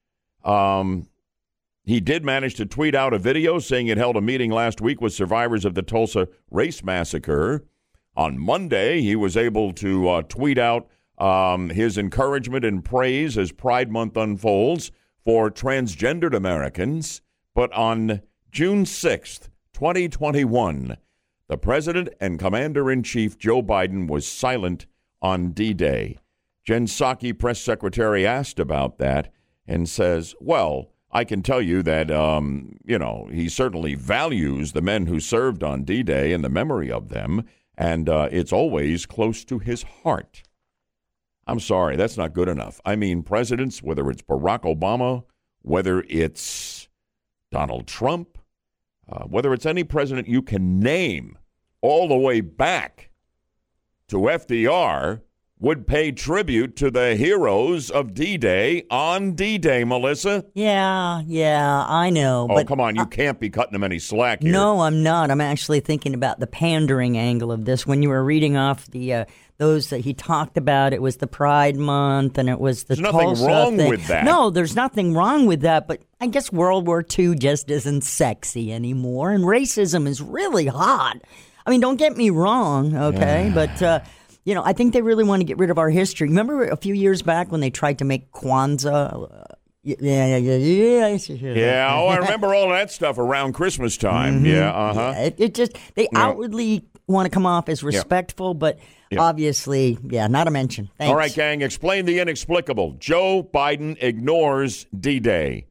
He did manage to tweet out a video saying it held a meeting last week with survivors of the Tulsa race massacre. On Monday, he was able to tweet out his encouragement and praise as Pride Month unfolds for transgendered Americans. But on June 6th, 2021, the President and Commander-in-Chief Joe Biden was silent on D-Day. Jen Psaki, press secretary, asked about that and says, well, I can tell you that, he certainly values the men who served on D-Day and the memory of them, and it's always close to his heart. I'm sorry, that's not good enough. I mean, presidents, whether it's Barack Obama, whether it's Donald Trump, whether it's any president you can name, all the way back to FDR, would pay tribute to the heroes of D-Day on D-Day, Melissa.
Yeah, I know.
Oh,
but
come on, you can't be cutting them any slack here.
No, I'm not. I'm actually thinking about the pandering angle of this. When you were reading off the those that he talked about, it was the Pride Month and it was the Tulsa thing.
There's nothing wrong with that.
No, there's nothing wrong with that, but I guess World War II just isn't sexy anymore, and racism is really hot. I mean, don't get me wrong, okay, but... I think they really want to get rid of our history. Remember a few years back when they tried to make Kwanzaa?
Yeah, I remember all that stuff around Christmas time.
Mm-hmm.
Yeah, uh-huh.
Yeah, it just, they outwardly want to come off as respectful, but obviously, not a mention. Thanks.
All right, gang, explain the inexplicable. Joe Biden ignores D-Day.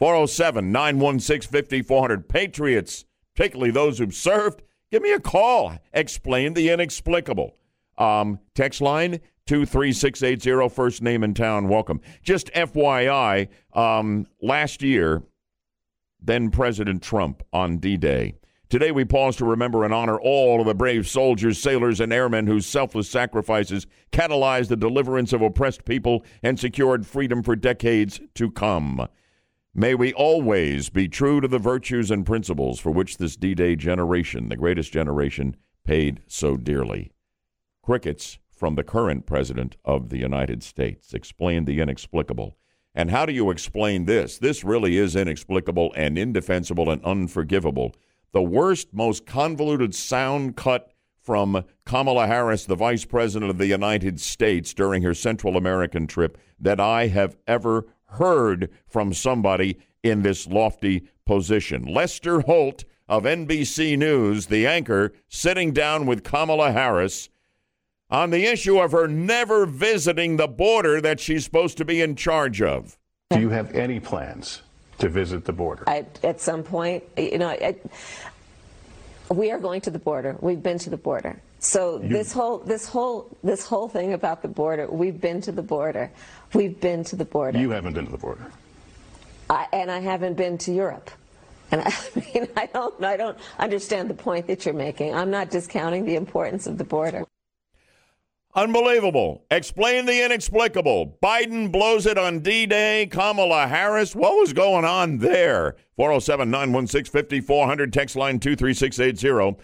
407-916-5400. Patriots, particularly those who've served, give me a call. Explain the inexplicable. Text line 23680, first name in town, welcome. Just FYI, last year, then President Trump on D-Day. Today we pause to remember and honor all of the brave soldiers, sailors, and airmen whose selfless sacrifices catalyzed the deliverance of oppressed people and secured freedom for decades to come. May we always be true to the virtues and principles for which this D-Day generation, the greatest generation, paid so dearly. Crickets from the current president of the United States. Explain the inexplicable. And how do you explain this? This really is inexplicable and indefensible and unforgivable. The worst, most convoluted sound cut from Kamala Harris, the vice president of the United States, during her Central American trip that I have ever heard from somebody in this lofty position. Lester Holt of NBC News, the anchor, sitting down with Kamala Harris. on the issue of her never visiting the border that she's supposed to be in charge of.
Do you have any plans to visit the border?
At some point, we are going to the border. We've been to the border. So this whole thing about the border, we've been to the border. We've been to the border.
You haven't been to the border.
And I haven't been to Europe. And I don't understand the point that you're making. I'm not discounting the importance of the border.
Unbelievable. Explain the inexplicable. Biden blows it on D-Day. Kamala Harris. What was going on there? 407-916-5400. Text line 23680.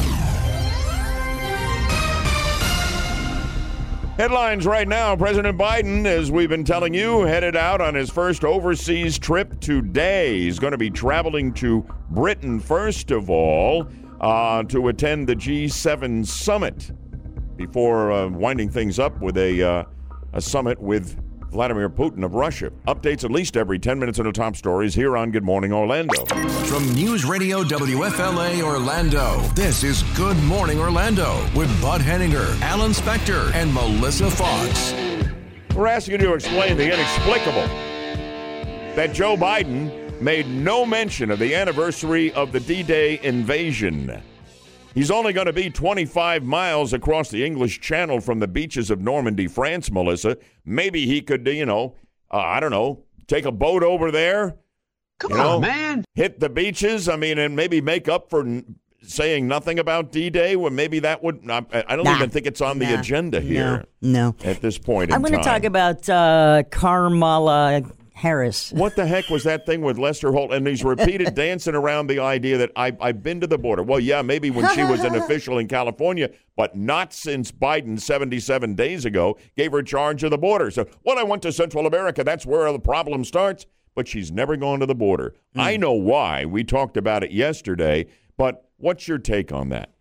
Headlines right now. President Biden, as we've been telling you, headed out on his first overseas trip today. He's going to be traveling to Britain, first of all, to attend the G7 summit before winding things up with a summit with Vladimir Putin of Russia. Updates at least every 10 minutes on the top stories here on Good Morning Orlando.
From News Radio WFLA Orlando, this is Good Morning Orlando with Bud Henninger, Alan Spector, and Melissa Fox.
We're asking you to explain the inexplicable. That Joe Biden made no mention of the anniversary of the D-Day invasion. He's only going to be 25 miles across the English Channel from the beaches of Normandy, France, Melissa. Maybe he could, I don't know, take a boat over there.
Come on, man.
Hit the beaches, and maybe make up for saying nothing about D-Day. Well, maybe that would, I don't even think it's on the agenda here.
No.
At this point in
time. I'm going to talk about Kamala Harris.
What the heck was that thing with Lester Holt? And he's repeated dancing around the idea that I've been to the border. Well, yeah, maybe when she was an official in California, but not since Biden 77 days ago gave her charge of the border. So, I went to Central America. That's where the problem starts. But she's never gone to the border. I know why. We talked about it yesterday. But what's your take on that?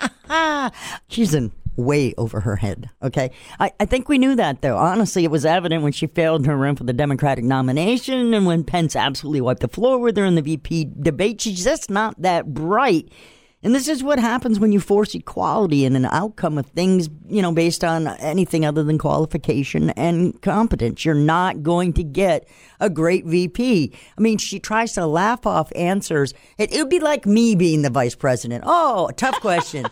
She's in way over her head, okay? I think we knew that, though. Honestly, it was evident when she failed her run for the Democratic nomination and when Pence absolutely wiped the floor with her in the VP debate. She's just not that bright. And this is what happens when you force equality in an outcome of things, based on anything other than qualification and competence. You're not going to get a great VP. She tries to laugh off answers. It would be like me being the vice president. Oh, tough question.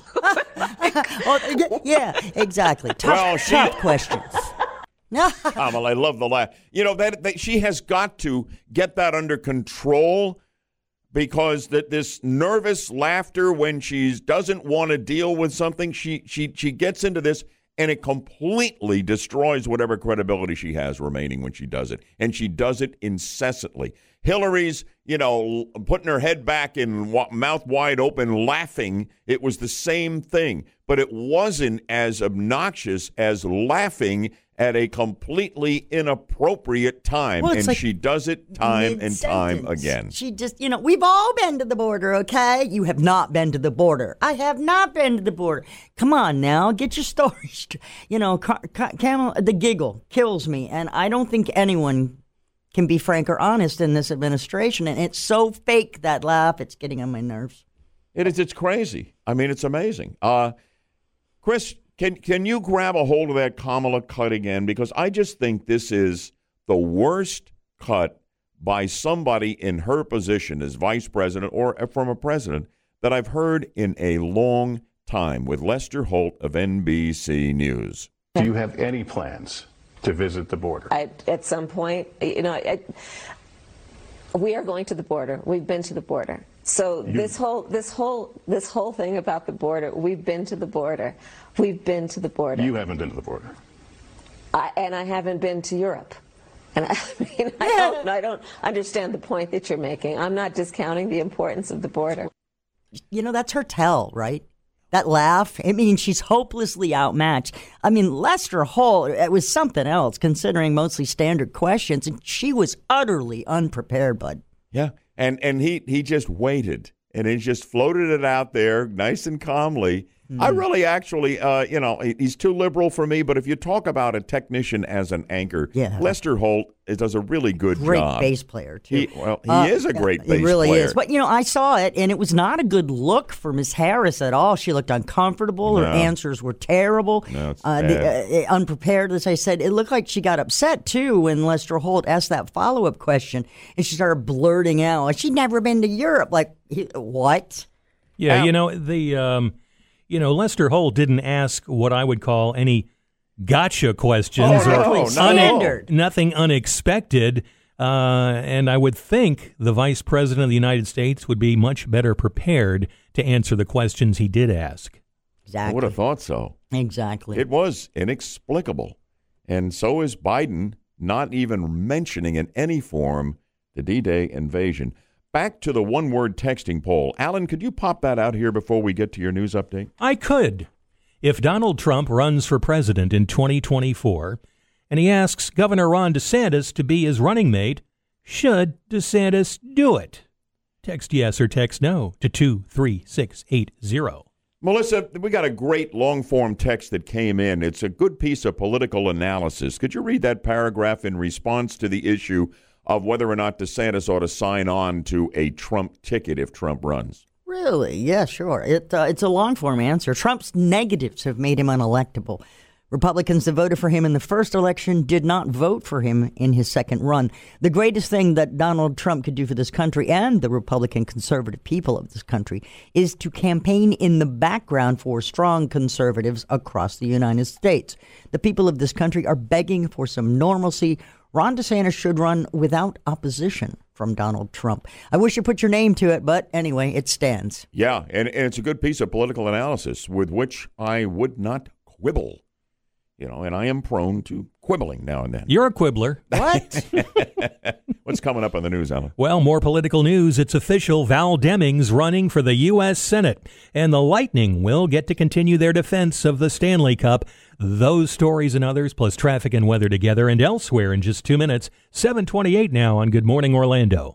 Yeah, exactly. Tough questions.
I love the laugh. That she has got to get that under control. Because this nervous laughter when she doesn't want to deal with something, she gets into this, and it completely destroys whatever credibility she has remaining when she does it. And she does it incessantly. Hillary's, putting her head back and mouth wide open laughing, it was the same thing. But it wasn't as obnoxious as laughing at a completely inappropriate time.
Well,
and
like
she does it time and time again.
She just, we've all been to the border, okay? You have not been to the border. I have not been to the border. Come on now, get your story straight. The giggle kills me. And I don't think anyone can be frank or honest in this administration. And it's so fake, that laugh. It's getting on my nerves.
It is. It's crazy. It's amazing. Chris, Can you grab a hold of that Kamala cut again? Because I just think this is the worst cut by somebody in her position as vice president or from a president that I've heard in a long time, with Lester Holt of NBC News.
Do you have any plans to visit the border?
At some point, we are going to the border. We've been to the border. So this whole thing about the border, we've been to the border. We've been to the border.
You haven't been to the border.
And I haven't been to Europe. And I don't understand the point that you're making. I'm not discounting the importance of the border.
That's her tell, right? That laugh, she's hopelessly outmatched. Lester Holt, it was something else, considering mostly standard questions, and she was utterly unprepared, Bud.
Yeah, and he just waited, and he just floated it out there nice and calmly, I really actually, he's too liberal for me, but if you talk about a technician as an anchor, Lester Holt does a really good job.
Great bass player, too.
He is a great bass player.
He really is. But, I saw it, and it was not a good look for Miss Harris at all. She looked uncomfortable. Her answers were terrible.
No, it's
unprepared, as I said. It looked like she got upset, too, when Lester Holt asked that follow-up question, and she started blurting out, she'd never been to Europe. Like, what?
Yeah, Lester Holt didn't ask what I would call any gotcha questions or nothing unexpected. And I would think the Vice President of the United States would be much better prepared to answer the questions he did ask.
Exactly.
I would have thought so.
Exactly.
It was inexplicable. And so is Biden not even mentioning in any form the D-Day invasion. Back to the one-word texting poll. Alan, could you pop that out here before we get to your news update?
I could. If Donald Trump runs for president in 2024 and he asks Governor Ron DeSantis to be his running mate, should DeSantis do it? Text yes or text no to 23680.
Melissa, we got a great long-form text that came in. It's a good piece of political analysis. Could you read that paragraph in response to the issue of whether or not DeSantis ought to sign on to a Trump ticket if Trump runs?
Really? Yeah, sure. It's a long-form answer. Trump's negatives have made him unelectable. Republicans that voted for him in the first election did not vote for him in his second run. The greatest thing that Donald Trump could do for this country and the Republican conservative people of this country is to campaign in the background for strong conservatives across the United States. The people of this country are begging for some normalcy. Ron DeSantis should run without opposition from Donald Trump. I wish you put your name to it, but anyway, it stands.
Yeah, and it's a good piece of political analysis with which I would not quibble. And I am prone to quibbling now and then.
You're a quibbler.
What?
What's coming up on the news, Alan?
Well, more political news. It's official. Val Demings running for the U.S. Senate. And the Lightning will get to continue their defense of the Stanley Cup. Those stories and others, plus traffic and weather together and elsewhere in just 2 minutes. 7:28 now on Good Morning Orlando.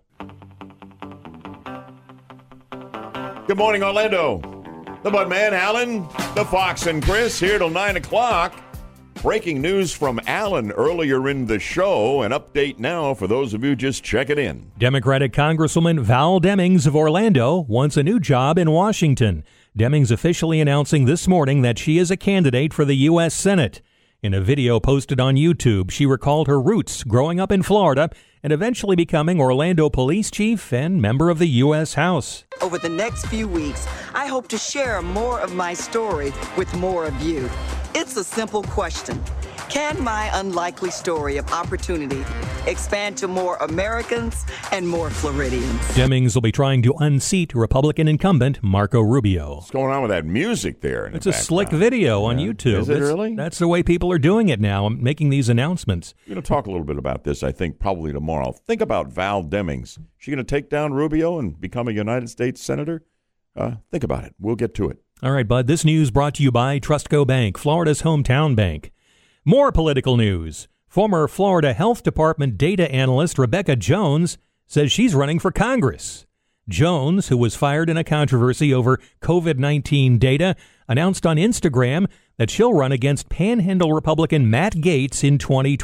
Good morning, Orlando. The Budman, Alan, the Fox, and Chris here till 9 o'clock. Breaking news from Alan earlier in the show. An update now for those of you just checking in.
Democratic Congresswoman Val Demings of Orlando wants a new job in Washington. Demings officially announcing this morning that she is a candidate for the U.S. Senate. In a video posted on YouTube, she recalled her roots growing up in Florida and eventually becoming Orlando police chief and member of the U.S. House.
Over the next few weeks, I hope to share more of my story with more of you. It's a simple question. Can my unlikely story of opportunity expand to more Americans and more Floridians?
Demings will be trying to unseat Republican incumbent Marco Rubio.
What's going on with that music there?
It's a slick video on YouTube.
Is it really?
That's the way people are doing it now, making these announcements.
We're going to talk a little bit about this, I think, probably tomorrow. Think about Val Demings. Is she going to take down Rubio and become a United States senator? Think about it. We'll get to it.
All right, Bud. This news brought to you by Trustco Bank, Florida's hometown bank. More political news. Former Florida Health Department data analyst Rebecca Jones says she's running for Congress. Jones, who was fired in a controversy over COVID-19 data, announced on Instagram that she'll run against Panhandle Republican Matt Gaetz in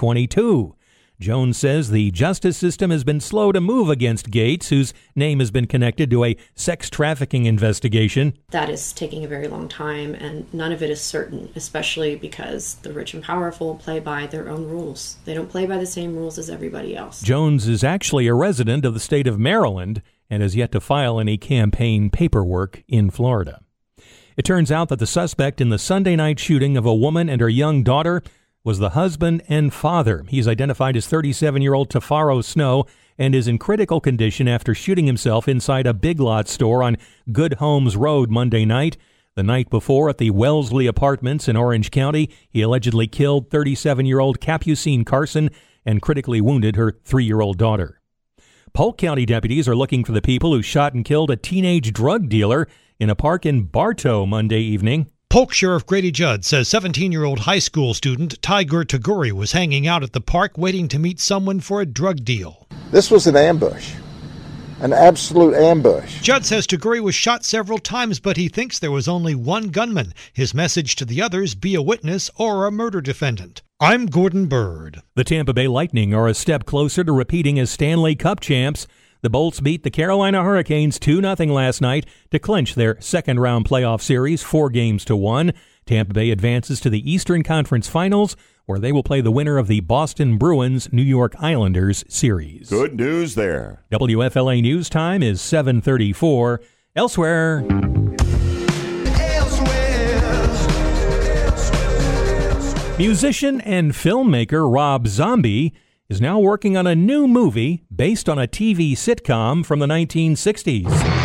2022. Jones says the justice system has been slow to move against Gaetz, whose name has been connected to a sex trafficking investigation.
That is taking a very long time, and none of it is certain, especially because the rich and powerful play by their own rules. They don't play by the same rules as everybody else.
Jones is actually a resident of the state of Maryland and has yet to file any campaign paperwork in Florida. It turns out that the suspect in the Sunday night shooting of a woman and her young daughter was the husband and father. He's identified as 37-year-old Tafaro Snow and is in critical condition after shooting himself inside a Big Lots store on Good Homes Road Monday night. The night before at the Wellesley Apartments in Orange County, he allegedly killed 37-year-old Capucine Carson and critically wounded her 3-year-old daughter. Polk County deputies are looking for the people who shot and killed a teenage drug dealer in a park in Bartow Monday evening.
Polk Sheriff Grady Judd says 17-year-old high school student Tiger Taguri was hanging out at the park waiting to meet someone for a drug deal.
This was an ambush. an absolute ambush.
Judd says Taguri was shot several times, but he thinks there was only one gunman. His message to the others, be a witness or a murder defendant. I'm Gordon Bird.
The Tampa Bay Lightning are a step closer to repeating as Stanley Cup champs. The Bolts beat the Carolina Hurricanes 2-0 last night to clinch their second-round playoff series 4-1. Tampa Bay advances to the Eastern Conference Finals, where they will play the winner of the Boston Bruins-New York Islanders series.
Good news there.
WFLA News Time is 7:34. Elsewhere. Musician and filmmaker Rob Zombie is now working on a new movie based on a TV sitcom from the 1960s.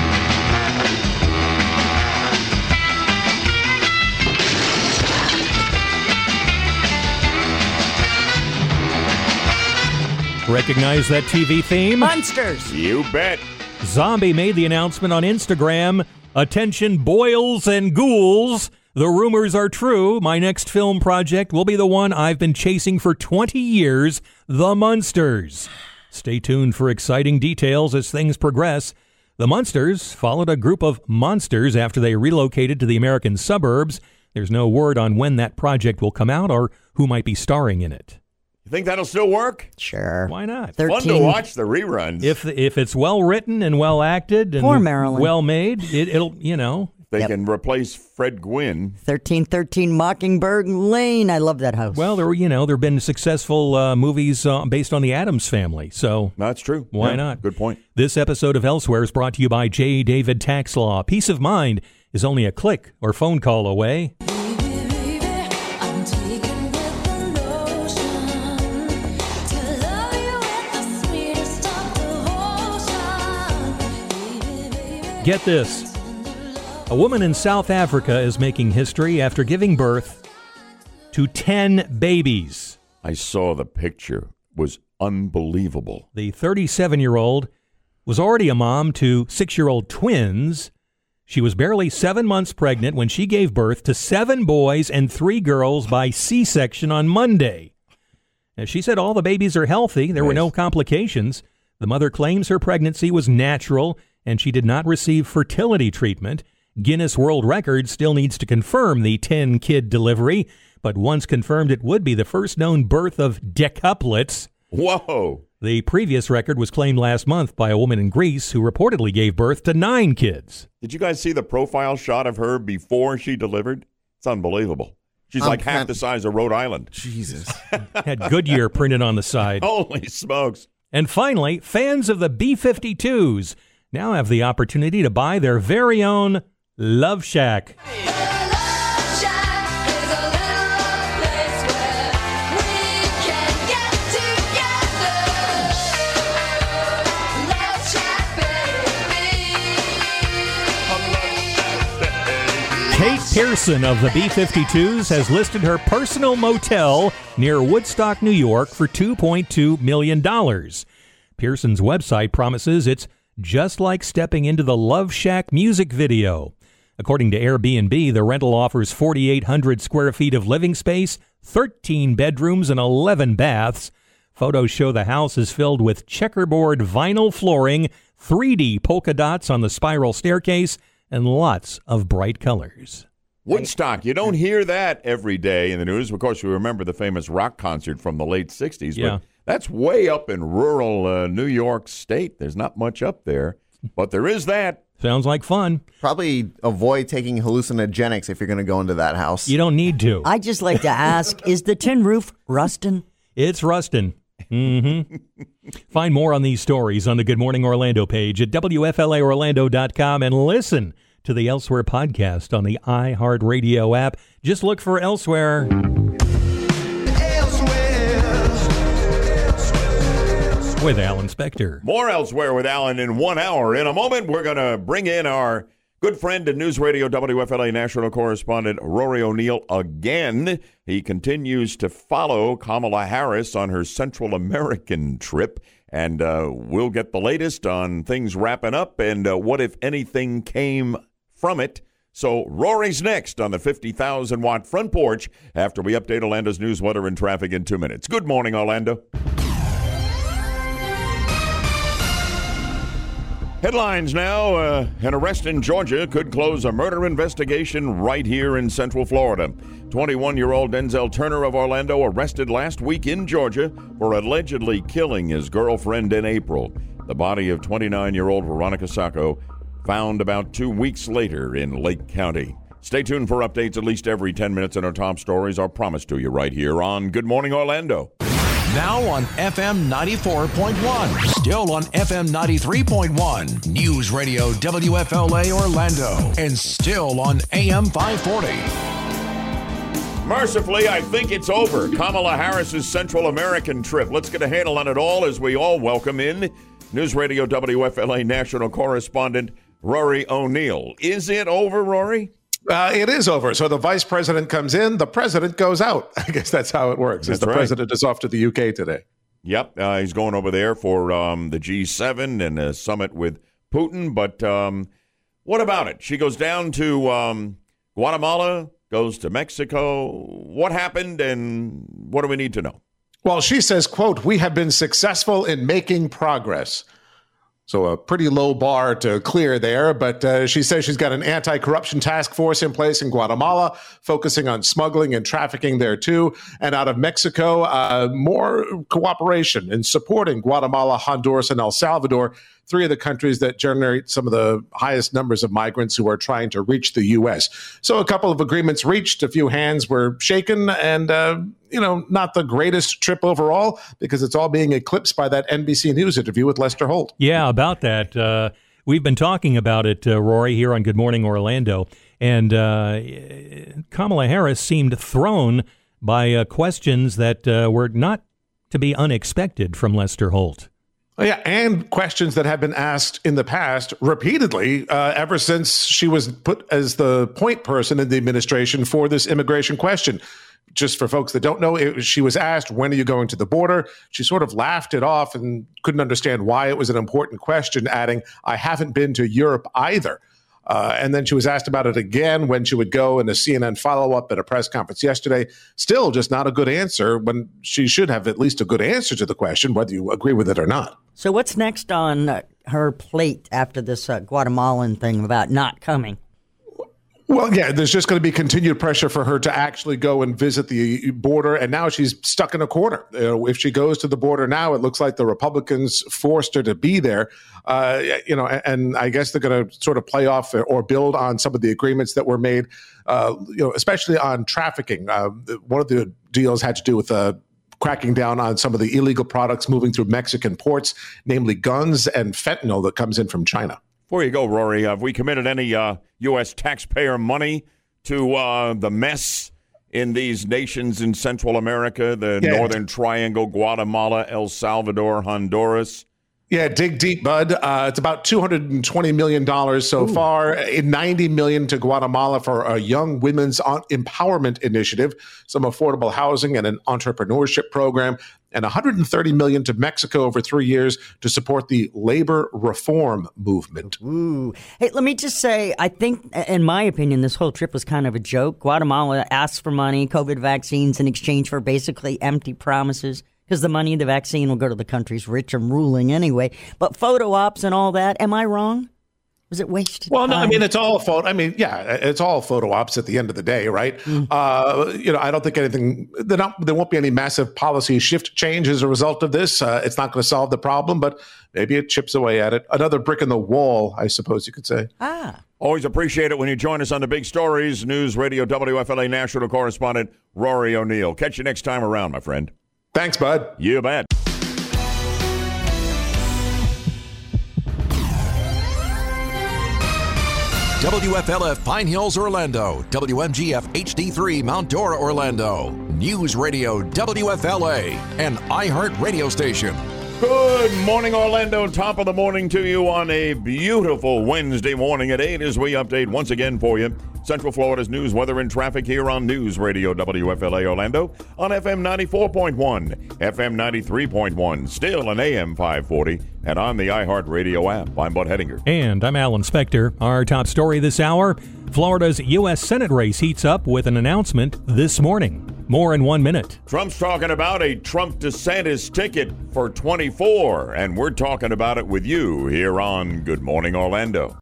Recognize that TV theme?
Monsters!
You bet.
Zombie made the announcement on Instagram. Attention, boils and ghouls. The rumors are true. My next film project will be the one I've been chasing for 20 years, The Munsters. Stay tuned for exciting details as things progress. The Munsters followed a group of monsters after they relocated to the American suburbs. There's no word on when that project will come out or who might be starring in it.
You think that'll still work?
Sure.
Why not?
13.
Fun to watch the reruns.
If it's well written and well acted and
Poor Marilyn.
well made, it'll.
They can replace Fred Gwynn.
1313 Mockingbird Lane. I love that house.
Well, there have been successful movies based on the Addams Family, so
that's true.
Why
Yeah,
not?
Good point.
This episode of Elsewhere is brought to you by J. David Tax Law. Peace of mind is only a click or phone call away. Get this. A woman in South Africa is making history after giving birth to 10 babies.
I saw the picture. It was unbelievable.
The 37-year-old was already a mom to 6-year-old twins. She was barely 7 months pregnant when she gave birth to 7 boys and 3 girls by C-section on Monday. Now, she said all the babies are healthy. There were no complications. The mother claims her pregnancy was natural and she did not receive fertility treatment. Guinness World Records still needs to confirm the 10-kid delivery, but once confirmed it would be the first known birth of decuplets.
Whoa!
The previous record was claimed last month by a woman in Greece who reportedly gave birth to 9 kids.
Did you guys see the profile shot of her before she delivered? It's unbelievable. She's like half the size of Rhode Island.
Jesus.
Had Goodyear printed on the side.
Holy smokes.
And finally, fans of the B-52s now have the opportunity to buy their very own Love Shack. Kate Pearson of the B-52s has listed her personal motel near Woodstock, New York for $2.2 million. Pearson's website promises it's just like stepping into the Love Shack music video. According to Airbnb, the rental offers 4,800 square feet of living space, 13 bedrooms, and 11 baths. Photos show the house is filled with checkerboard vinyl flooring, 3D polka dots on the spiral staircase, and lots of bright colors.
Woodstock, you don't hear that every day in the news. Of course, we remember the famous rock concert from the late 60s,
Yeah.
but that's way up in rural New York State. There's not much up there, but there is that.
Sounds like fun.
Probably avoid taking hallucinogenics if you're going to go into that house.
You don't need to.
I just like to ask, is the tin roof rustin'?
It's rustin'. Mm-hmm. Find more on these stories on the Good Morning Orlando page at WFLAOrlando.com and listen to the Elsewhere podcast on the iHeartRadio app. Just look for Elsewhere. With Alan Spector.
More Elsewhere with Alan in 1 hour. In a moment, we're going to bring in our good friend and News Radio WFLA national correspondent Rory O'Neill again. He continues to follow Kamala Harris on her Central American trip, and we'll get the latest on things wrapping up and what, if anything, came from it. So Rory's next on the 50,000-watt front porch after we update Orlando's news, weather, and traffic in 2 minutes. Good morning, Orlando. Headlines now. An arrest in Georgia could close a murder investigation right here in Central Florida. 21-year-old Denzel Turner of Orlando arrested last week in Georgia for allegedly killing his girlfriend in April. The body of 29-year-old Veronica Sacco found about 2 weeks later in Lake County. Stay tuned for updates at least every 10 minutes, and our top stories are promised to you right here on Good Morning Orlando.
Now on FM 94.1. Still on FM 93.1. News Radio WFLA Orlando. And still on AM 540.
Mercifully, I think it's over. Kamala Harris's Central American trip. Let's get a handle on it all as we all welcome in News Radio WFLA national correspondent Rory O'Neill. Is it over, Rory?
It is over. So the vice president comes in, the president goes out. I guess that's how it works.
That's
the
right.
President is off to the UK today.
Yep, he's going over there for the G7 and a summit with Putin. But what about it? She goes down to Guatemala, goes to Mexico. What happened, and what do we need to know?
Well, she says, quote, "We have been successful in making progress." So a pretty low bar to clear there, but she says she's got an anti-corruption task force in place in Guatemala, focusing on smuggling and trafficking there too. And out of Mexico, more cooperation in supporting Guatemala, Honduras, and El Salvador, three of the countries that generate some of the highest numbers of migrants who are trying to reach the U.S. So a couple of agreements reached, a few hands were shaken, and not the greatest trip overall, because it's all being eclipsed by that NBC News interview with Lester Holt.
Yeah, about that. We've been talking about it, Rory, here on Good Morning Orlando. And Kamala Harris seemed thrown by questions that were not to be unexpected from Lester Holt.
Yeah, and questions that have been asked in the past repeatedly ever since she was put as the point person in the administration for this immigration question. Just for folks that don't know, she was asked, when are you going to the border? She sort of laughed it off and couldn't understand why it was an important question, adding, I haven't been to Europe either. And then she was asked about it again when she would go in a CNN follow-up at a press conference yesterday. Still just not a good answer, when she should have at least a good answer to the question, whether you agree with it or not.
So what's next on her plate after this Guatemalan thing about not coming?
Well, yeah, there's just going to be continued pressure for her to actually go and visit the border. And now she's stuck in a corner. If she goes to the border now, it looks like the Republicans forced her to be there. And I guess they're going to sort of play off or build on some of the agreements that were made, especially on trafficking. One of the deals had to do with cracking down on some of the illegal products moving through Mexican ports, namely guns and fentanyl that comes in from China.
Before you go, Rory, have we committed any U.S. taxpayer money to the mess in these nations in Central America, the Northern Triangle, Guatemala, El Salvador, Honduras?
Yeah, dig deep, bud. It's about $220 million so far, $90 million to Guatemala for a young women's empowerment initiative, some affordable housing and an entrepreneurship program, and $130 million to Mexico over 3 years to support the labor reform movement.
Ooh. Hey, let me just say, I think, in my opinion, this whole trip was kind of a joke. Guatemala asked for money, COVID vaccines, in exchange for basically empty promises, because the money, the vaccine, will go to the countries rich and ruling anyway. But photo ops and all that, am I wrong? Was it wasted time?
No, I mean, it's all photo. I mean, yeah, it's all photo ops at the end of the day, right? I don't think anything, there won't be any massive policy shift change as a result of this. It's not going to solve the problem, but maybe it chips away at it. Another brick in the wall, I suppose you could say.
Always appreciate it when you join us on the big stories. News Radio WFLA national correspondent Rory O'Neill. Catch you next time around, my friend.
Thanks, bud.
You bet.
WFLF Pine Hills, Orlando. WMGF HD3 Mount Dora, Orlando. News Radio WFLA, an iHeart radio station.
Good morning, Orlando. Top of the morning to you on a beautiful Wednesday morning at 8 as we update once again for you Central Florida's news, weather, and traffic here on News Radio WFLA Orlando on FM 94.1, FM 93.1, still on AM 540, and on the iHeart Radio app. I'm Bud Hettinger.
And I'm Alan Spector. Our top story this hour, Florida's U.S. Senate race heats up with an announcement this morning. More in 1 minute.
Trump's talking about a Trump-DeSantis ticket for 24, and we're talking about it with you here on Good Morning Orlando.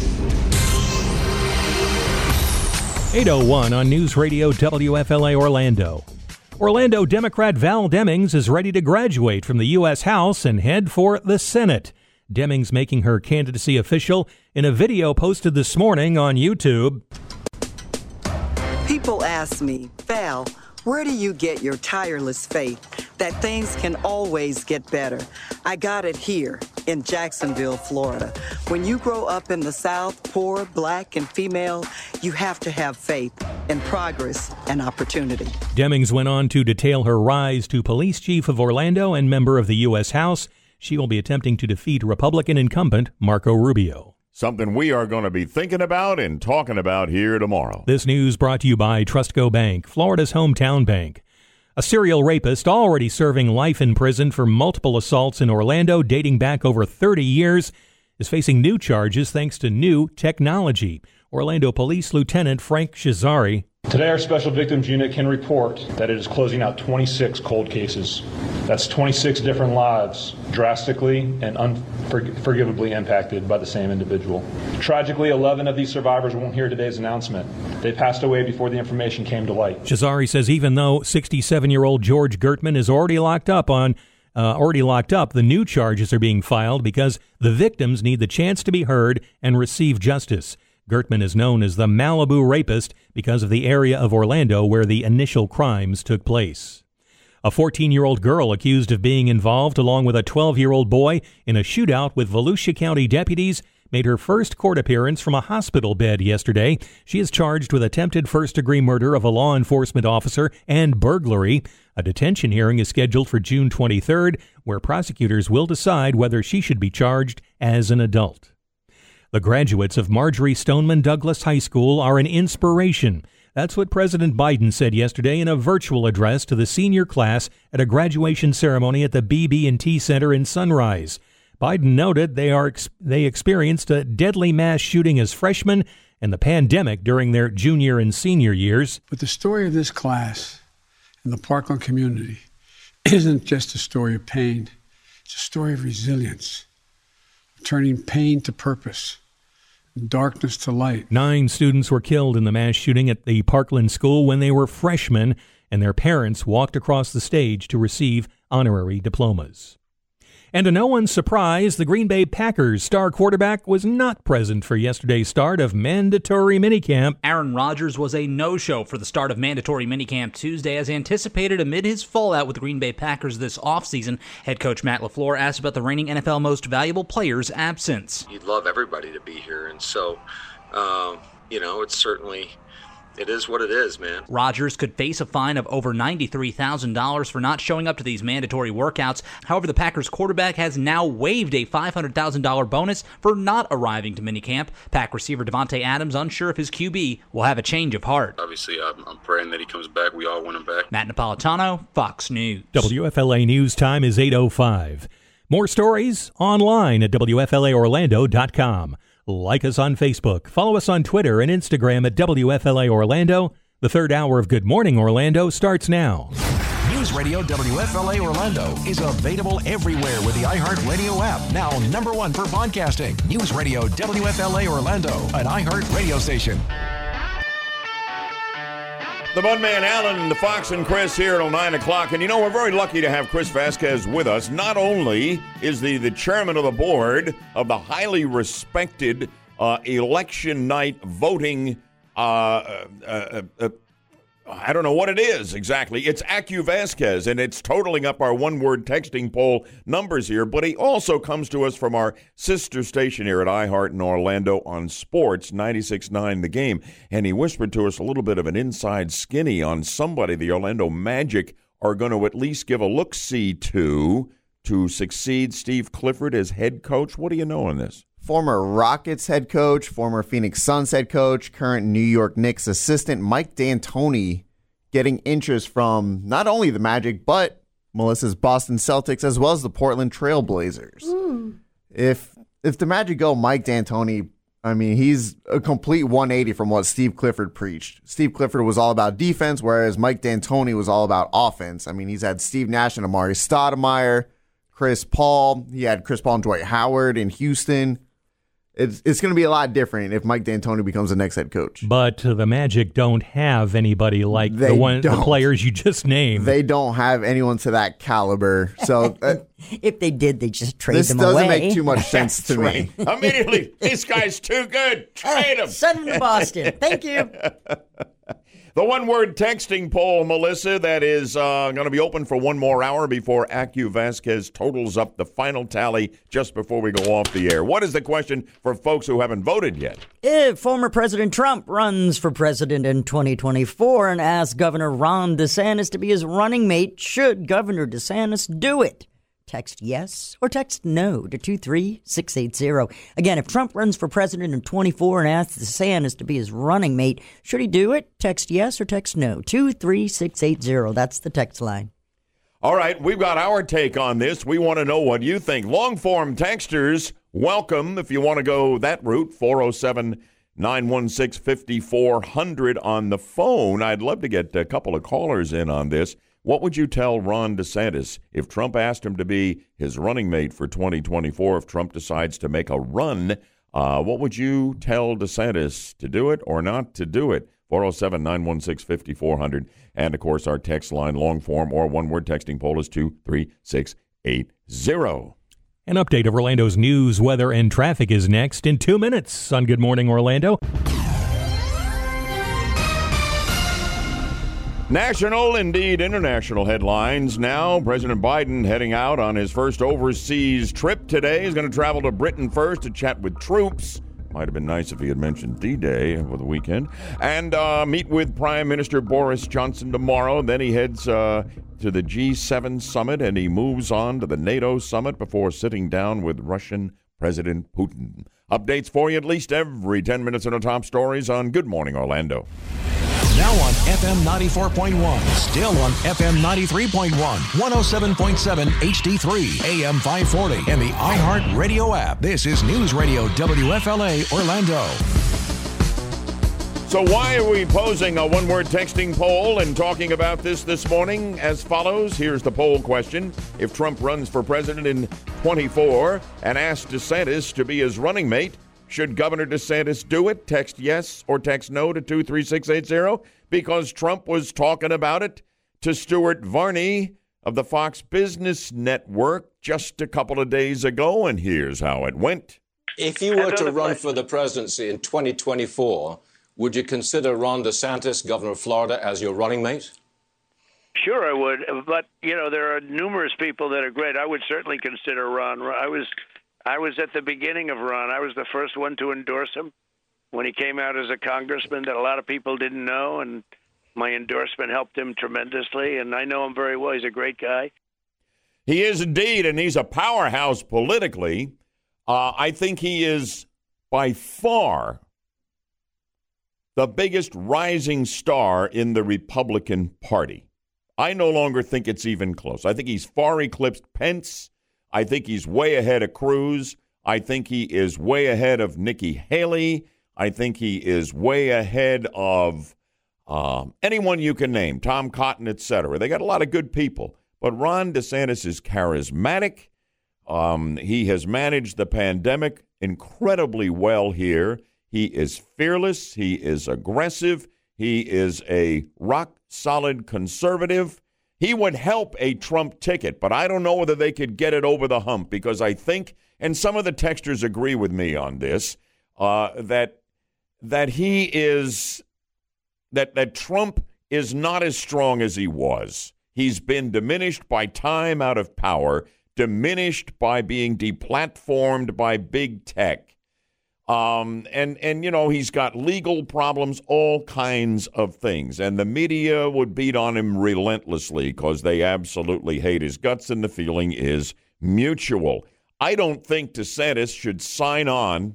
8:01 on News Radio WFLA Orlando. Orlando Democrat Val Demings is ready to graduate from the U.S. House and head for the Senate. Demings making her candidacy official in a video posted this morning on YouTube.
People ask me, Val, where do you get your tireless faith that things can always get better? I got it here in Jacksonville, Florida. When you grow up in the South, poor, black, and female, you have to have faith in progress and opportunity.
Demings went on to detail her rise to police chief of Orlando and member of the U.S. House. She will be attempting to defeat Republican incumbent Marco Rubio.
Something we are going to be thinking about and talking about here tomorrow.
This news brought to you by Trustco Bank, Florida's hometown bank. A serial rapist already serving life in prison for multiple assaults in Orlando dating back over 30 years is facing new charges thanks to new technology. Orlando Police Lieutenant Frank Shazari.
Today, our Special Victims Unit can report that it is closing out 26 cold cases. That's 26 different lives drastically and unforgivably impacted by the same individual. Tragically, 11 of these survivors won't hear today's announcement. They passed away before the information came to light.
Shazari says even though 67-year-old George Gertman is already locked up, the new charges are being filed because the victims need the chance to be heard and receive justice. Gertman is known as the Malibu Rapist because of the area of Orlando where the initial crimes took place. A 14-year-old girl accused of being involved along with a 12-year-old boy in a shootout with Volusia County deputies made her first court appearance from a hospital bed yesterday. She is charged with attempted first-degree murder of a law enforcement officer and burglary. A detention hearing is scheduled for June 23rd, where prosecutors will decide whether she should be charged as an adult. The graduates of Marjory Stoneman Douglas High School are an inspiration. That's what President Biden said yesterday in a virtual address to the senior class at a graduation ceremony at the BB&T Center in Sunrise. Biden noted they experienced a deadly mass shooting as freshmen and the pandemic during their junior and senior years.
But the story of this class and the Parkland community isn't just a story of pain. It's a story of resilience, turning pain to purpose, darkness to light.
9 students were killed in the mass shooting at the Parkland School when they were freshmen, and their parents walked across the stage to receive honorary diplomas. And to no one's surprise, the Green Bay Packers star quarterback was not present for yesterday's start of mandatory minicamp.
Aaron Rodgers was a no-show for the start of mandatory minicamp Tuesday as anticipated amid his fallout with the Green Bay Packers this offseason. Head coach Matt LaFleur asked about the reigning NFL Most Valuable Player's absence.
You'd love everybody to be here, and so, it's certainly... It is what it is, man.
Rodgers could face a fine of over $93,000 for not showing up to these mandatory workouts. However, the Packers quarterback has now waived a $500,000 bonus for not arriving to minicamp. Pack receiver Davante Adams unsure if his QB will have a change of heart.
Obviously, I'm praying that he comes back. We all want him back.
Matt Napolitano, Fox News.
WFLA News Time is 8:05. More stories online at WFLAOrlando.com. Like us on Facebook. Follow us on Twitter and Instagram at WFLA Orlando. The third hour of Good Morning Orlando starts now.
News Radio WFLA Orlando is available everywhere with the iHeartRadio app. Now #1 for podcasting. News Radio WFLA Orlando, an iHeart radio station.
The Budman Allen, the Fox and Chris here till 9 o'clock. And we're very lucky to have Chris Vasquez with us. Not only is the chairman of the board of the highly respected election night voting, I don't know what it is exactly. It's AccuVasquez, and it's totaling up our one-word texting poll numbers here. But he also comes to us from our sister station here at iHeart in Orlando on Sports 96.9 The Game. And he whispered to us a little bit of an inside skinny on somebody the Orlando Magic are going to at least give a look-see to succeed Steve Clifford as head coach. What do you know on this?
Former Rockets head coach, former Phoenix Suns head coach, current New York Knicks assistant Mike D'Antoni getting interest from not only the Magic, but Melissa's Boston Celtics as well as the Portland Trail Blazers. If the Magic go Mike D'Antoni, I mean, he's a complete 180 from what Steve Clifford preached. Steve Clifford was all about defense, whereas Mike D'Antoni was all about offense. I mean, he's had Steve Nash and Amari Stoudemire, Chris Paul. He had Chris Paul and Dwight Howard in Houston. It's going to be a lot different if Mike D'Antoni becomes the next head coach.
But the Magic don't have anybody like the players you just named.
They don't have anyone to that caliber. So
if they did, they just trade them
This
away.
doesn't make too much sense to me.
Immediately, this guy's too good. Trade him.
Send him to Boston. Thank you.
The one-word texting poll, Melissa, that is going to be open for one more hour before Acu Vasquez totals up the final tally just before we go off the air. What is the question for folks who haven't voted yet?
If former President Trump runs for president in 2024 and asks Governor Ron DeSantis to be his running mate, should Governor DeSantis do it? Text yes or text no to 23680. Again, if Trump runs for president in 24 and asks DeSantis to be his running mate, should he do it? Text yes or text no. 23680. That's the text line.
All right, we've got our take on this. We want to know what you think. Long-form texters, welcome if you want to go that route. 407-916-5400 on the phone. I'd love to get a couple of callers in on this. What would you tell Ron DeSantis if Trump asked him to be his running mate for 2024? If Trump decides to make a run, what would you tell DeSantis, to do it or not to do it? 407-916-5400. And, of course, our text line, long form or one-word texting poll is 23680.
An update of Orlando's news, weather, and traffic is next in 2 minutes on Good Morning Orlando.
National, indeed international headlines now. President Biden heading out on his first overseas trip today. He's going to travel to Britain first to chat with troops. Might have been nice if he had mentioned D-Day over the weekend. And meet with Prime Minister Boris Johnson tomorrow. Then he heads to the G7 summit and he moves on to the NATO summit before sitting down with Russian President Putin. Updates for you at least every 10 minutes in our top stories on Good Morning Orlando.
Now on FM 94.1, still on FM 93.1, 107.7 HD3, AM 540, and the iHeart Radio app. This is News Radio WFLA Orlando.
So why are we posing a one-word texting poll and talking about this morning as follows? Here's the poll question. If Trump runs for president in 24 and asks DeSantis to be his running mate, should Governor DeSantis do it? Text yes or text no to 23680 because Trump was talking about it to Stuart Varney of the Fox Business Network just a couple of days ago, and here's how it went.
If you were to run for the presidency in 2024, would you consider Ron DeSantis, governor of Florida, as your running mate?
Sure, I would. But, you know, there are numerous people that are great. I would certainly consider Ron. I was at the beginning of Ron. I was the first one to endorse him when he came out as a congressman that a lot of people didn't know, and my endorsement helped him tremendously, and I know him very well. He's a great guy.
He is indeed, and he's a powerhouse politically. I think he is by far the biggest rising star in the Republican Party. I no longer think it's even close. I think he's far eclipsed Pence. I think he's way ahead of Cruz. I think he is way ahead of Nikki Haley. I think he is way ahead of anyone you can name, Tom Cotton, etc. They got a lot of good people. But Ron DeSantis is charismatic. He has managed the pandemic incredibly well here. He is fearless. He is aggressive. He is a rock-solid conservative. He would help a Trump ticket, but I don't know whether they could get it over the hump because I think, and some of the texters agree with me on this, that he is that Trump is not as strong as he was. He's been diminished by time out of power, diminished by being deplatformed by big tech. And you know, he's got legal problems, all kinds of things. And the media would beat on him relentlessly because they absolutely hate his guts, and the feeling is mutual. I don't think DeSantis should sign on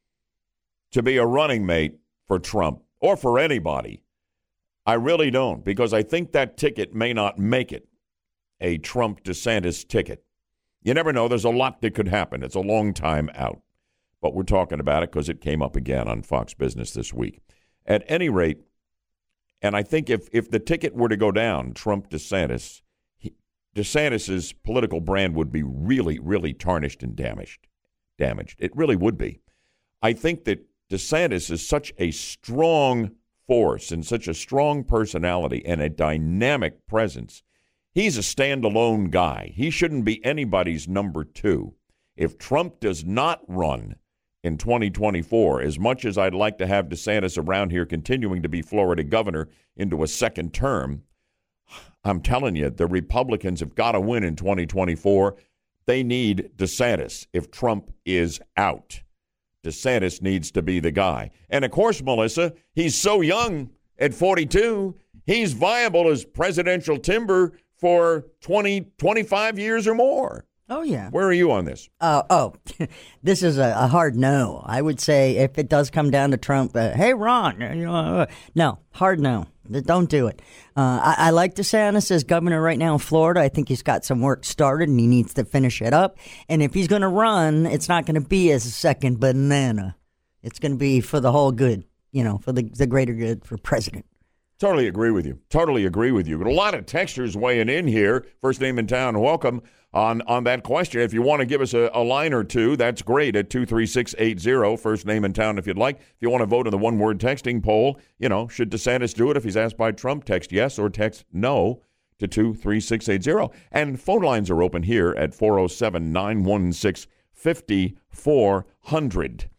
to be a running mate for Trump or for anybody. I really don't, because I think that ticket may not make it a Trump-DeSantis ticket. You never know. There's a lot that could happen. It's a long time out. but we're talking about it because it came up again on Fox Business this week. At any rate, and I think if the ticket were to go down, Trump-DeSantis, DeSantis's political brand would be really, really tarnished and damaged. It really would be. I think that DeSantis is such a strong force and such a strong personality and a dynamic presence. He's a standalone guy. He shouldn't be anybody's number two. If Trump does not run in 2024, as much as I'd like to have DeSantis around here continuing to be Florida governor into a second term, I'm telling you, the Republicans have got to win in 2024. They need DeSantis if Trump is out. DeSantis needs to be the guy. And, of course, Melissa, he's so young at 42, he's viable as presidential timber for 20, 25 years or more.
Oh, yeah.
Where are you on this?
This is a hard no. I would say if it does come down to Trump, hey, Ron, no, hard no. Don't do it. I like DeSantis as governor right now in Florida. I think he's got some work started and he needs to finish it up. And if he's going to run, it's not going to be as a second banana. It's going to be for the whole good, for the greater good for president.
Totally agree with you. But a lot of texters weighing in here. First name in town, welcome on that question. If you want to give us a line or two, that's great at 23680. First name in town if you'd like. If you want to vote in the one-word texting poll, should DeSantis do it? If he's asked by Trump, text yes or text no to 23680. And phone lines are open here at 407-916-5400.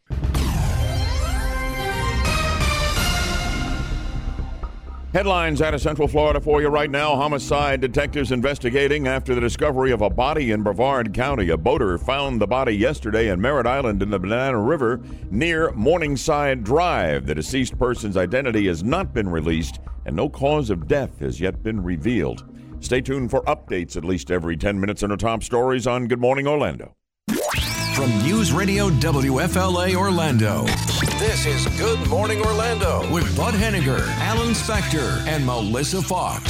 Headlines out of Central Florida for you right now. Homicide detectives investigating after the discovery of a body in Brevard County. A boater found the body yesterday in Merritt Island in the Banana River near Morningside Drive. The deceased person's identity has not been released, and no cause of death has yet been revealed. Stay tuned for updates at least every 10 minutes on our top stories on Good Morning Orlando.
From News Radio WFLA Orlando, this is Good Morning Orlando with Bud Henniger, Alan Spector, and Melissa Fox.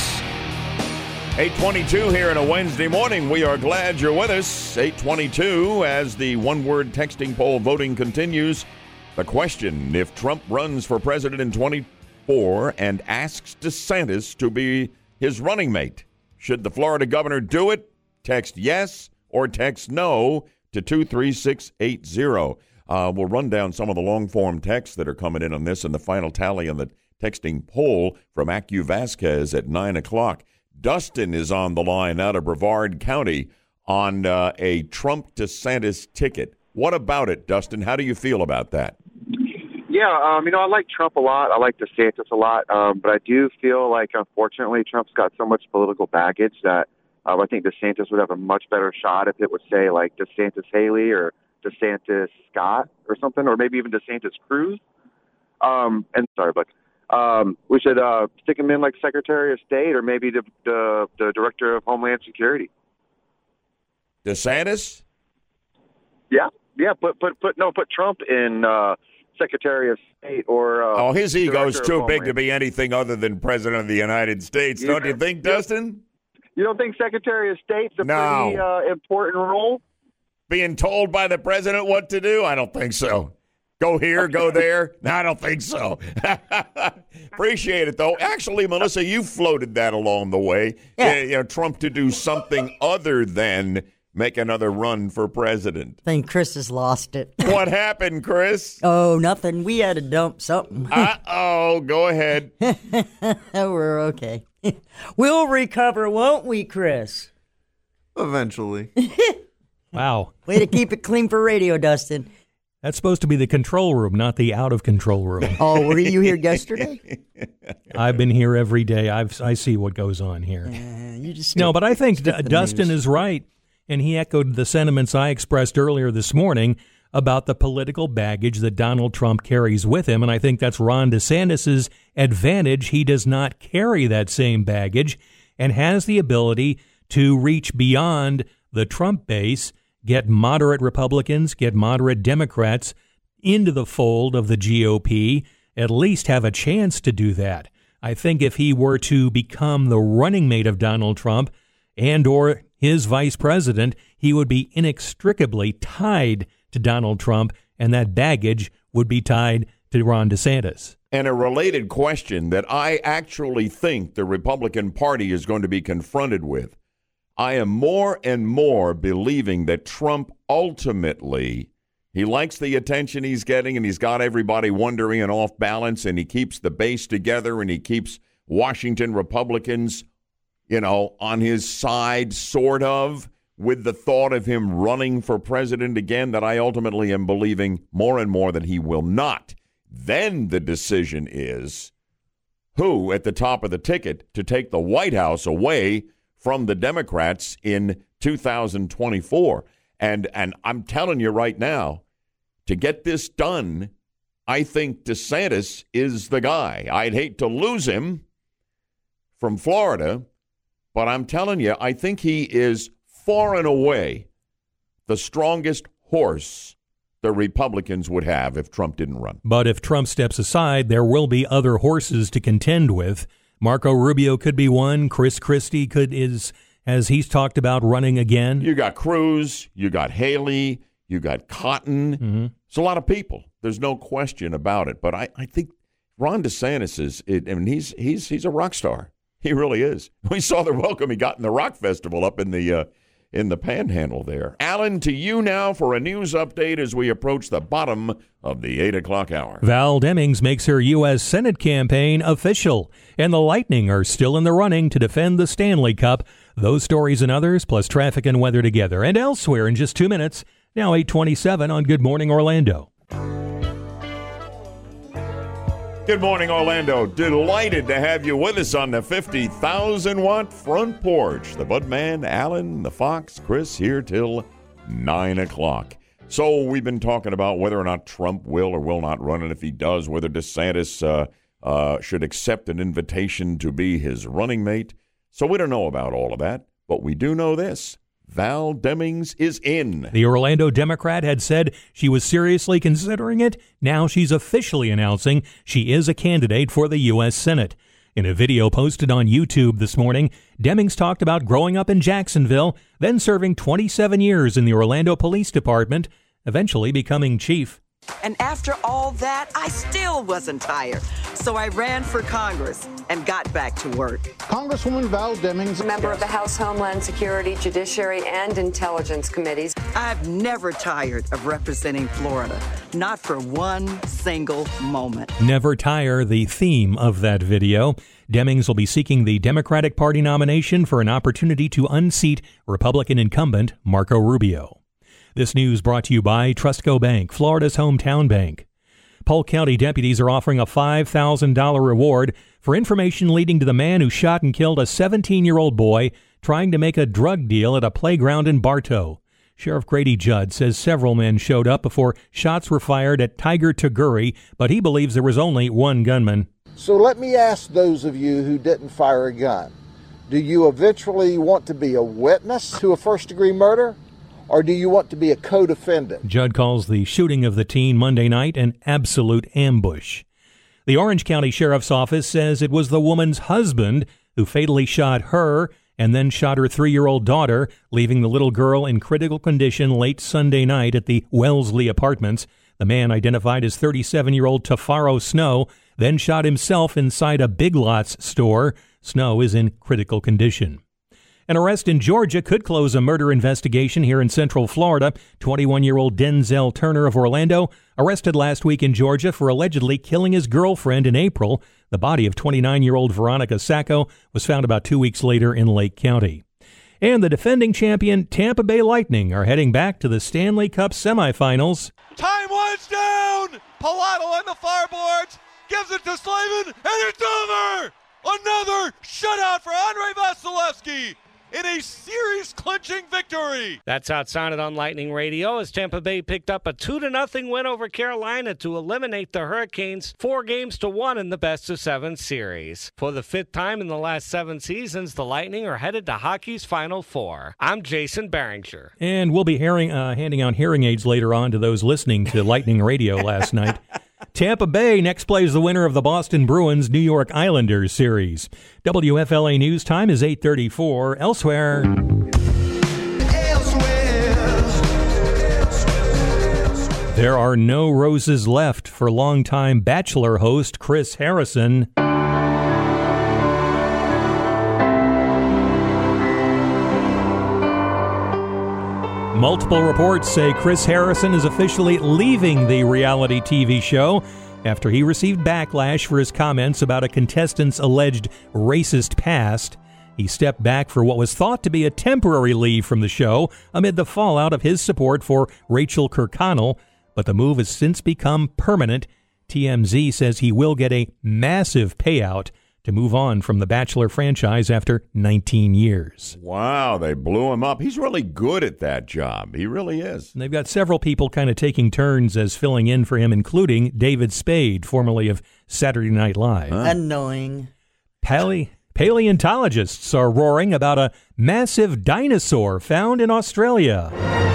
8:22 here on a Wednesday morning. We are glad you're with us. 8:22 as the one-word texting poll voting continues. The question, if Trump runs for president in 24 and asks DeSantis to be his running mate, should the Florida governor do it? Text yes or text no to 23680. We'll run down some of the long-form texts that are coming in on this and the final tally on the texting poll from Acu Vasquez at 9 o'clock. Dustin is on the line out of Brevard County on a Trump-DeSantis ticket. What about it, Dustin? How do you feel about that?
Yeah, I like Trump a lot. I like DeSantis a lot. But I do feel like, unfortunately, Trump's got so much political baggage that I think DeSantis would have a much better shot if it would say like DeSantis Haley or DeSantis Scott or something, or maybe even DeSantis Cruz. We should stick him in like Secretary of State or maybe the Director of Homeland Security.
DeSantis?
Yeah. Put Trump in Secretary of State or.
His ego's too big to be anything other than President of the United States, don't you think, Dustin?
You don't think Secretary of State's a pretty important role?
Being told by the president what to do? I don't think so. Go here, go there? No, I don't think so. Appreciate it, though. Actually, Melissa, you floated that along the way. Yeah. Trump to do something other than make another run for president.
I think Chris has lost it.
What happened, Chris?
Oh, nothing. We had to dump something.
Uh-oh. Go ahead.
We're okay. We'll recover, won't we, Chris?
Eventually.
Wow.
Way to keep it clean for radio, Dustin.
That's supposed to be the control room, not the out-of-control room.
Oh, were you here yesterday?
I've been here every day. I see what goes on here. But I think Dustin is right, and he echoed the sentiments I expressed earlier this morning about the political baggage that Donald Trump carries with him, and I think that's Ron DeSantis' advantage. He does not carry that same baggage and has the ability to reach beyond the Trump base, get moderate Republicans, get moderate Democrats into the fold of the GOP, at least have a chance to do that. I think if he were to become the running mate of Donald Trump and or his vice president, he would be inextricably tied to Donald Trump and that baggage would be tied to Ron DeSantis.
And a related question that I actually think the Republican Party is going to be confronted with. I am more and more believing that Trump ultimately, he likes the attention he's getting, and he's got everybody wondering and off balance, and he keeps the base together, and he keeps Washington Republicans, on his side, sort of, with the thought of him running for president again, that I ultimately am believing more and more that he will not. Then the decision is who at the top of the ticket to take the White House away from the Democrats in 2024. And I'm telling you right now, to get this done, I think DeSantis is the guy. I'd hate to lose him from Florida, but I'm telling you, I think he is far and away the strongest horse the Republicans would have if Trump didn't run.
But if Trump steps aside, there will be other horses to contend with. Marco Rubio could be one. Chris Christie as he's talked about, running again.
You got Cruz, you got Haley, you got Cotton. Mm-hmm. It's a lot of people. There's no question about it. But I think Ron DeSantis he's a rock star. He really is. We saw the welcome he got in the Rock Festival up in the Panhandle there. Alan, to you now for a news update as we approach the bottom of the 8 o'clock hour.
Val Demings makes her U.S. Senate campaign official, and the Lightning are still in the running to defend the Stanley Cup. Those stories and others, plus traffic and weather together and elsewhere in just 2 minutes. Now 8:27 on Good Morning Orlando.
Good morning, Orlando. Delighted to have you with us on the 50,000-watt front porch. The Budman, Alan, the Fox, Chris here till 9 o'clock. So we've been talking about whether or not Trump will or will not run, and if he does, whether DeSantis should accept an invitation to be his running mate. So we don't know about all of that, but we do know this. Val Demings is in.
The Orlando Democrat had said she was seriously considering it. Now she's officially announcing she is a candidate for the U.S. Senate. In a video posted on YouTube this morning, Demings talked about growing up in Jacksonville, then serving 27 years in the Orlando Police Department, eventually becoming chief.
And after all that, I still wasn't tired. So I ran for Congress and got back to work.
Congresswoman Val Demings,
member of the House Homeland Security, Judiciary, and Intelligence Committees.
I've never tired of representing Florida, not for one single moment.
Never tire, the theme of that video. Demings will be seeking the Democratic Party nomination for an opportunity to unseat Republican incumbent Marco Rubio. This news brought to you by Trustco Bank, Florida's hometown bank. Polk County deputies are offering a $5,000 reward for information leading to the man who shot and killed a 17-year-old boy trying to make a drug deal at a playground in Bartow. Sheriff Grady Judd says several men showed up before shots were fired at Tiger Taguri, but he believes there was only one gunman.
So let me ask those of you who didn't fire a gun, do you eventually want to be a witness to a first-degree murder? Or do you want to be a co-defendant?
Judd calls the shooting of the teen Monday night an absolute ambush. The Orange County Sheriff's Office says it was the woman's husband who fatally shot her and then shot her 3-year-old daughter, leaving the little girl in critical condition late Sunday night at the Wellesley Apartments. The man, identified as 37-year-old Tafaro Snow, then shot himself inside a Big Lots store. Snow is in critical condition. An arrest in Georgia could close a murder investigation here in Central Florida. 21-year-old Denzel Turner of Orlando, arrested last week in Georgia for allegedly killing his girlfriend in April. The body of 29-year-old Veronica Sacco was found about 2 weeks later in Lake County. And the defending champion Tampa Bay Lightning are heading back to the Stanley Cup semifinals.
Time winds down! Pilato on the far boards, gives it to Slavin, and it's over! Another shutout for Andrei Vasilevsky in a series-clinching victory.
That's how it sounded on Lightning Radio as Tampa Bay picked up a 2-0 win over Carolina to eliminate the Hurricanes 4-1 in the best-of-7 series. For the 5th time in the last 7 seasons, the Lightning are headed to hockey's Final Four. I'm Jason Barringer.
And we'll be handing out hearing aids later on to those listening to Lightning Radio last night. Tampa Bay next plays the winner of the Boston Bruins New York Islanders series. WFLA News time is 8:34. Elsewhere. There are no roses left for longtime Bachelor host Chris Harrison. Multiple reports say Chris Harrison is officially leaving the reality TV show after he received backlash for his comments about a contestant's alleged racist past. He stepped back for what was thought to be a temporary leave from the show amid the fallout of his support for Rachel Kirkconnell, but the move has since become permanent. TMZ says he will get a massive payout to move on from the Bachelor franchise after 19 years.
Wow, they blew him up. He's really good at that job. He really is.
And they've got several people kind of taking turns as filling in for him, including David Spade, formerly of Saturday Night Live.
Annoying.
Paleontologists are roaring about a massive dinosaur found in Australia.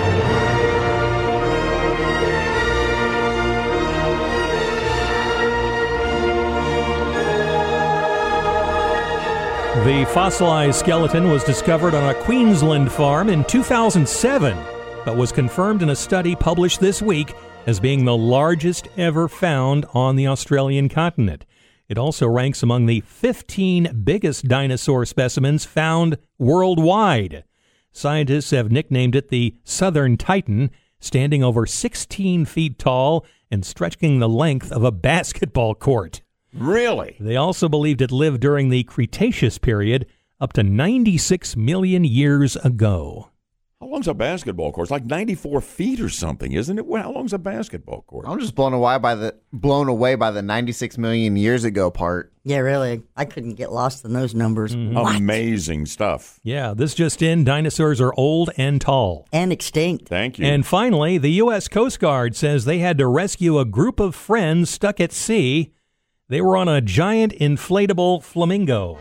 The fossilized skeleton was discovered on a Queensland farm in 2007, but was confirmed in a study published this week as being the largest ever found on the Australian continent. It also ranks among the 15 biggest dinosaur specimens found worldwide. Scientists have nicknamed it the Southern Titan, standing over 16 feet tall and stretching the length of a basketball court.
Really?
They also believed it lived during the Cretaceous period, up to 96 million years ago.
How long's a basketball court? It's like 94 feet or something, isn't it? How long's a basketball court?
I'm just blown away by the 96 million years ago part.
Yeah, really. I couldn't get lost in those numbers.
Amazing stuff.
Yeah, this just in, dinosaurs are old and tall.
And extinct.
Thank you.
And finally, the U.S. Coast Guard says they had to rescue a group of friends stuck at sea. They were on a giant inflatable flamingo.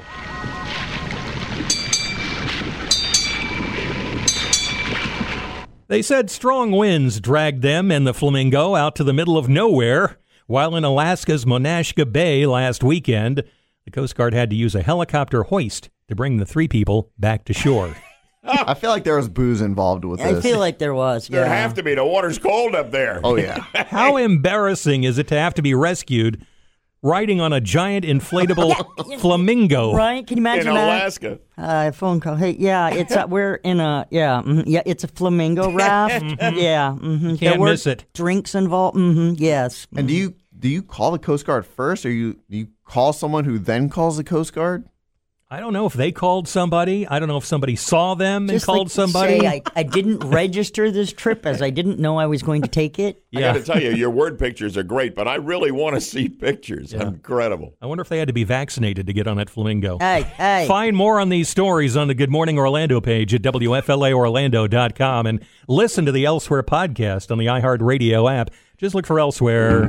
They said strong winds dragged them and the flamingo out to the middle of nowhere. While in Alaska's Monashka Bay last weekend, the Coast Guard had to use a helicopter hoist to bring the three people back to shore.
I feel like there was booze involved with this.
I feel like there was, yeah.
There have to be. The water's cold up there.
Oh, yeah.
How embarrassing is it to have to be rescued riding on a giant inflatable flamingo?
Right? Can you imagine
in
that?
Alaska.
Phone call. Hey, yeah, it's we're in a it's a flamingo raft. Yeah,
Can't miss it.
Drinks involved. Yes.
And do you call the Coast Guard first, or do you call someone who then calls the Coast Guard?
I don't know if they called somebody. I don't know if somebody saw them and
Just
called somebody.
Say, I didn't register this trip as I didn't know I was going to take it.
Yeah. I got to tell you, your word pictures are great, but I really want to see pictures. Yeah. Incredible.
I wonder if they had to be vaccinated to get on that flamingo.
Hey.
Find more on these stories on the Good Morning Orlando page at WFLAOrlando.com and listen to the Elsewhere podcast on the iHeartRadio app. Just look for Elsewhere.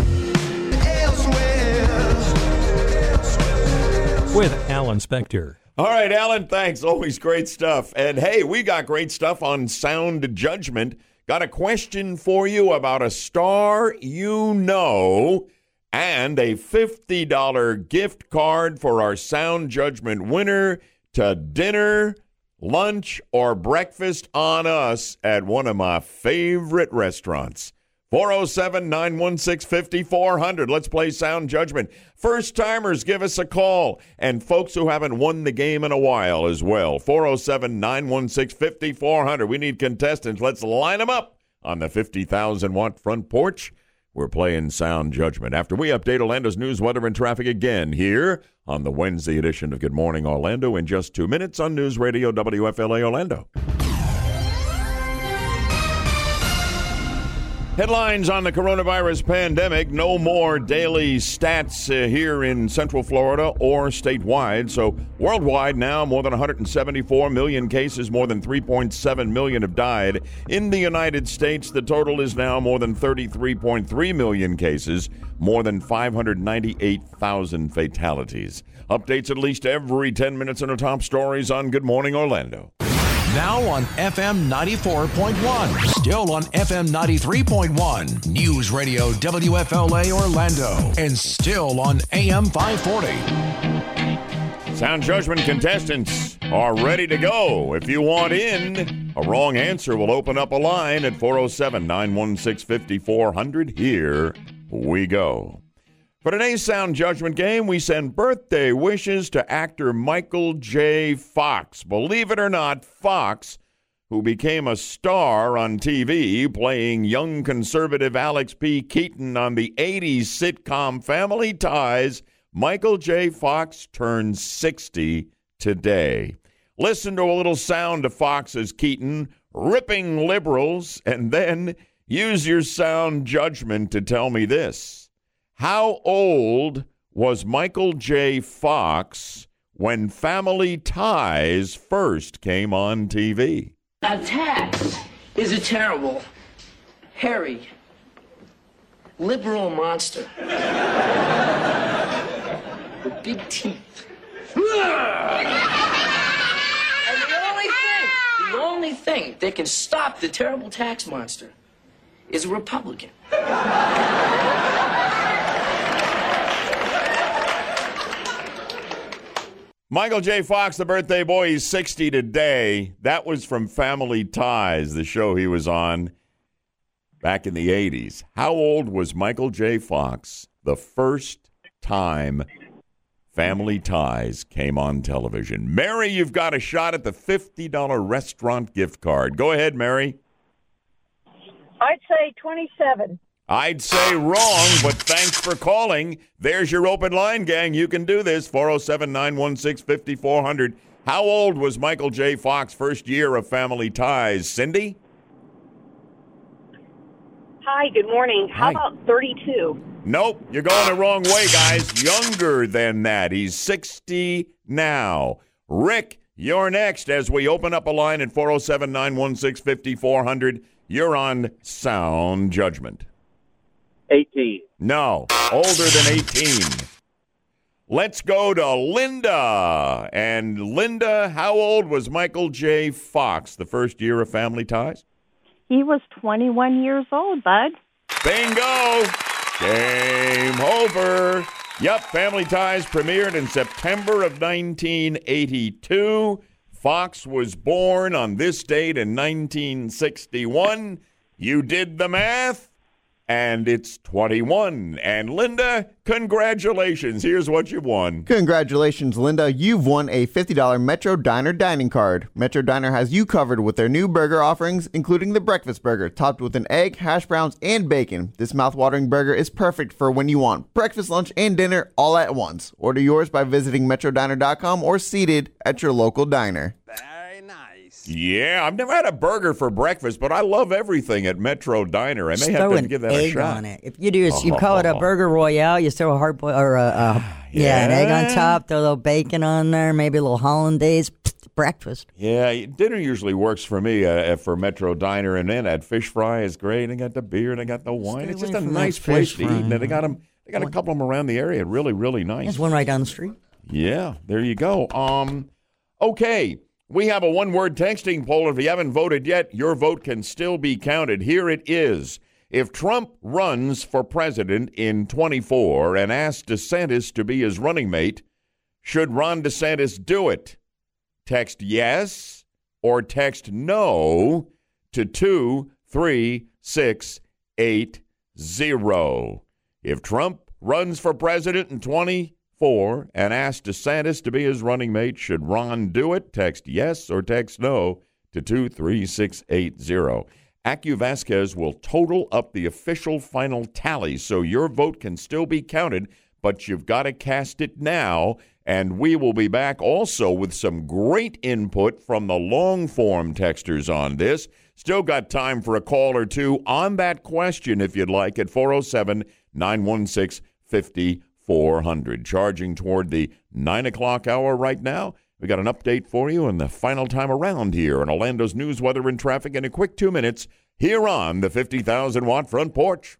With Alan Spector.
All right, Alan, thanks. Always great stuff. And hey, we got great stuff on sound judgment. Got a question for you about a star you know and a $50 gift card for our sound judgment winner to dinner, lunch, or breakfast on us at one of my favorite restaurants. 407-916-5400. Let's play Sound Judgment. First-timers, give us a call. And folks who haven't won the game in a while as well. 407-916-5400. We need contestants. Let's line them up on the 50,000-watt front porch. We're playing Sound Judgment after we update Orlando's news, weather, and traffic again here on the Wednesday edition of Good Morning Orlando in just 2 minutes on News Radio WFLA Orlando. Headlines on the coronavirus pandemic. No more daily stats here in Central Florida or statewide. So worldwide now, more than 174 million cases, more than 3.7 million have died. In the United States, the total is now more than 33.3 million cases, more than 598,000 fatalities. Updates at least every 10 minutes on the top stories on Good Morning Orlando.
Now on FM 94.1. Still on FM 93.1. News Radio WFLA Orlando. And still on AM 540.
Sound Judgment contestants are ready to go. If you want in, A wrong answer will open up a line at 407-916-5400. Here we go. For today's Sound Judgment game, we send birthday wishes to actor Michael J. Fox. Believe it or not, Fox, who became a star on TV playing young conservative Alex P. Keaton on the 80s sitcom Family Ties, Michael J. Fox turns 60 today. Listen to a little sound of Fox as Keaton ripping liberals, and then use your sound judgment to tell me this. How old was Michael J. Fox when Family Ties first came on TV?
A tax is a terrible, hairy, liberal monster with big teeth. And the only thing that can stop the terrible tax monster is a Republican.
Michael J. Fox, the birthday boy, he's 60 today. That was from Family Ties, the show he was on back in the 80s. How old was Michael J. Fox the first time Family Ties came on television? Mary, you've got a shot at the $50 restaurant gift card. Go ahead, Mary.
I'd say 27.
I'd say wrong, but thanks for calling. There's your open line, gang. You can do this. 407-916-5400. How old was Michael J. Fox first year of Family Ties? Cindy?
Hi, good morning. How about 32?
Nope, you're going the wrong way, guys. Younger than that. He's 60 now. Rick, you're next as we open up a line at 407-916-5400. You're on Sound Judgment.
18.
No, older than 18. Let's go to Linda. And Linda, how old was Michael J. Fox the first year of Family Ties?
He was 21 years old, bud.
Bingo! Game over. Yep, Family Ties premiered in September of 1982. Fox was born on this date in 1961. You did the math. And it's 21. And Linda, congratulations. Here's what you won.
Congratulations, Linda. You've won a $50 Metro Diner dining card. Metro Diner has you covered with their new burger offerings, including the breakfast burger, topped with an egg, hash browns, and bacon. This mouth-watering burger is perfect for when you want breakfast, lunch, and dinner all at once. Order yours by visiting metrodiner.com or seated at your local diner.
Yeah, I've never had a burger for breakfast, but I love everything at Metro Diner. I may have to give that a shot.
On it. If you do, you call it a burger royale. You throw a hard boil or an egg on top, throw a little bacon on there, maybe a little hollandaise. Breakfast.
Yeah, dinner usually works for me for Metro Diner, and then that fish fry is great. They got the beer, they got the wine. It's just a nice place to eat. And they got them. They got a couple of them around the area. Really, really nice.
There's one right down the street.
Yeah, there you go. Okay. We have a one-word texting poll. If you haven't voted yet, your vote can still be counted. Here it is. If Trump runs for president in 24 and asks DeSantis to be his running mate, should Ron DeSantis do it? Text yes or text no to 23680. If Trump runs for president in 24 and asked DeSantis to be his running mate, should Ron do it? Text yes or text no to 23680. Acu Vasquez will total up the official final tally, so your vote can still be counted, but you've got to cast it now. And we will be back also with some great input from the long-form texters on this. Still got time for a call or two on that question if you'd like at 407-916-5400. Charging toward the 9 o'clock hour right now. We got an update for you and the final time around here on Orlando's news, weather, and traffic in a quick 2 minutes here on the 50,000-watt front porch.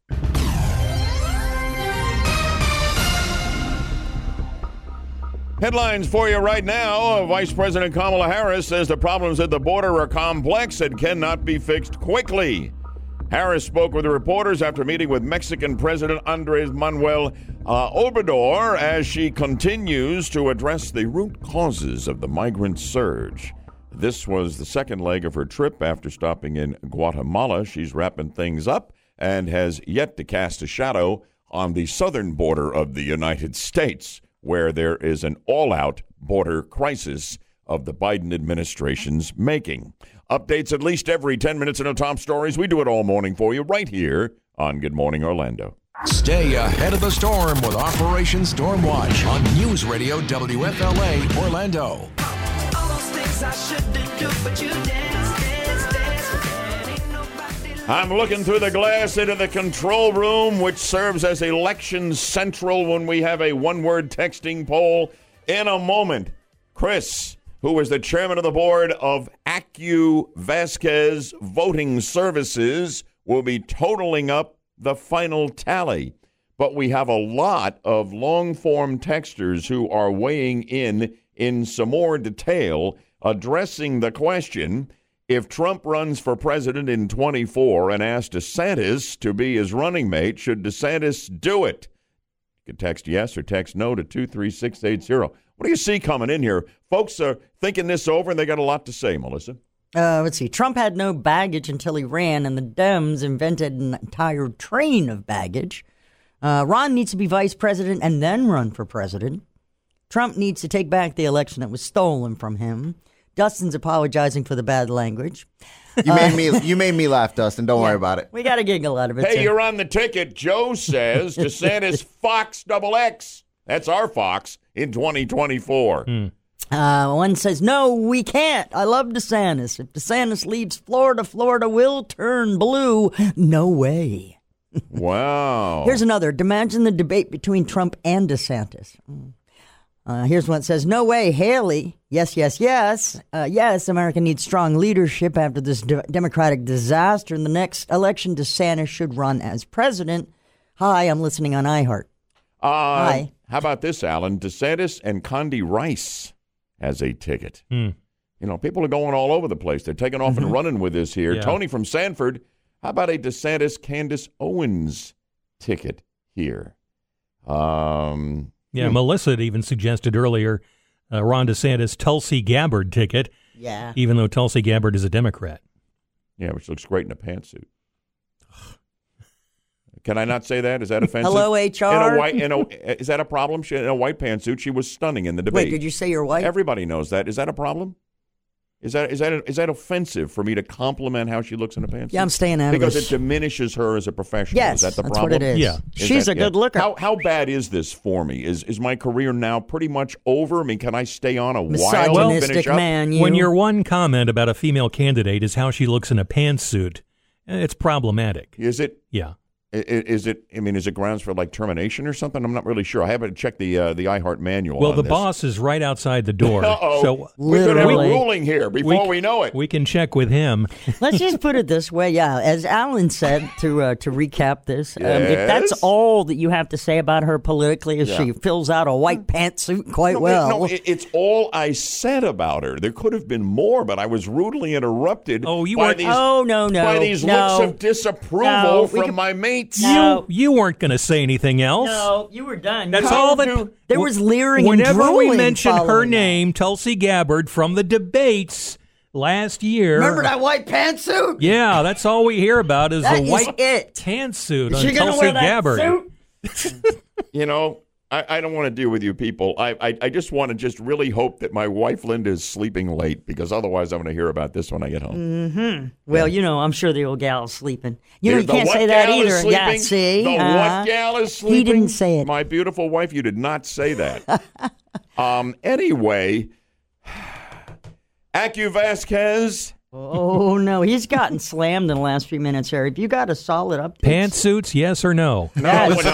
Headlines for you right now. Vice President Kamala Harris says the problems at the border are complex and cannot be fixed quickly. Harris spoke with the reporters after meeting with Mexican President Andrés Manuel Obrador as she continues to address the root causes of the migrant surge. This was the second leg of her trip after stopping in Guatemala. She's wrapping things up and has yet to cast a shadow on the southern border of the United States, where there is an all-out border crisis of the Biden administration's making. Updates at least every 10 minutes in our top stories. We do it all morning for you right here on Good Morning Orlando.
Stay ahead of the storm with Operation Storm Watch on News Radio WFLA Orlando.
All those things I shouldn't do, but you dance. Ain't nobody
I'm looking through the glass into the control room, which serves as election central when we have a one-word texting poll. In a moment, Chris, who is the chairman of the board of Acu Vasquez Voting Services, will be totaling up the final tally. But we have a lot of long-form texters who are weighing in some more detail, addressing the question, if Trump runs for president in 24 and asks DeSantis to be his running mate, should DeSantis do it? You can text yes or text no to 23680. What do you see coming in here? Folks are thinking this over, and they got a lot to say, Melissa.
Let's see. Trump had no baggage until he ran, and the Dems invented an entire train of baggage. Ron needs to be vice president and then run for president. Trump needs to take back the election that was stolen from him. Dustin's apologizing for the bad language.
You made me laugh, Dustin. Don't worry about it.
We got a giggle out of it.
Hey,
too.
you're on the ticket. Joe says DeSantis Fox XX. That's our Fox in 2024.
One says, no, we can't. I love DeSantis. If DeSantis leaves Florida, Florida will turn blue. No way.
Wow.
Here's another. Imagine the debate between Trump and DeSantis. Here's one that says, no way, Haley. Yes, yes, yes. Yes, America needs strong leadership after this Democratic disaster. In the next election, DeSantis should run as president. Hi, I'm listening on iHeart. Hi.
How about this, Alan? DeSantis and Condi Rice has a ticket. You know, people are going all over the place. They're taking off and running with this here.
Yeah.
Tony from Sanford, how about a DeSantis-Candace Owens ticket here?
Melissa had even suggested earlier Ron DeSantis Tulsi Gabbard ticket.
Yeah.
Even though Tulsi Gabbard is a Democrat.
Yeah, which looks great in a pantsuit. Can I not say that? Is that offensive?
Hello, HR?
Is that a problem? In a white pantsuit, she was stunning in the debate.
Wait, did you say you're white?
Everybody knows that. Is that a problem? Is that offensive for me to compliment how she looks in a pantsuit?
Yeah, I'm staying out of
because
this.
it diminishes her as a professional.
Yes,
is that the
that's
problem?
what it is.
Yeah.
She's a good looker.
How bad is this for me? Is my career now pretty much over? I mean, can I stay on a while and
Misogynistic
finish up?
man, you.
When your one comment about a female candidate is how she looks in a pantsuit, it's problematic.
Is it?
Yeah.
Is it? I mean, is it grounds for like termination or something? I'm not really sure. I haven't checked the iHeart manual.
Well,
on
the
this.
boss is right outside the door.
Uh-oh.
So
we could have a ruling here before we know it.
We can check with him.
Let's just put it this way. Yeah, as Alan said, to recap this, if
Yes?
that's all that you have to say about her politically, is she fills out a white pantsuit quite well.
No, it's all I said about her. There could have been more, but I was rudely interrupted.
Oh, you
by
weren't-
these,
no.
by these
No.
looks of disapproval
No,
from my mates.
No.
You weren't going to say anything else.
No, you were done.
That's
You
all
told
that.
you- There was leering and
Whenever we
drooling
mention her
following that.
name, Tulsi Gabbard from the debates last year.
Remember that white pantsuit?
Yeah, that's all we hear about is
That
the
is
white
it.
pantsuit
Is
on
she gonna
Tulsi
wear that
Gabbard.
suit?
You know, I don't want to deal with you people. I just want to just really hope that my wife Linda is sleeping late, because otherwise I'm going to hear about this when I get home.
Mm-hmm. Well, you know, I'm sure the old gal's sleeping. You know, you
The
can't
what
say that
gal is
either. Yeah,
sleeping?
see?
The what gal is sleeping?
He didn't say it.
My beautiful wife, you did not say that. Anyway, Acu Vasquez.
Oh, no. He's gotten slammed in the last few minutes, Harry. Have you got a solid update?
Pantsuits, yes or no?
No.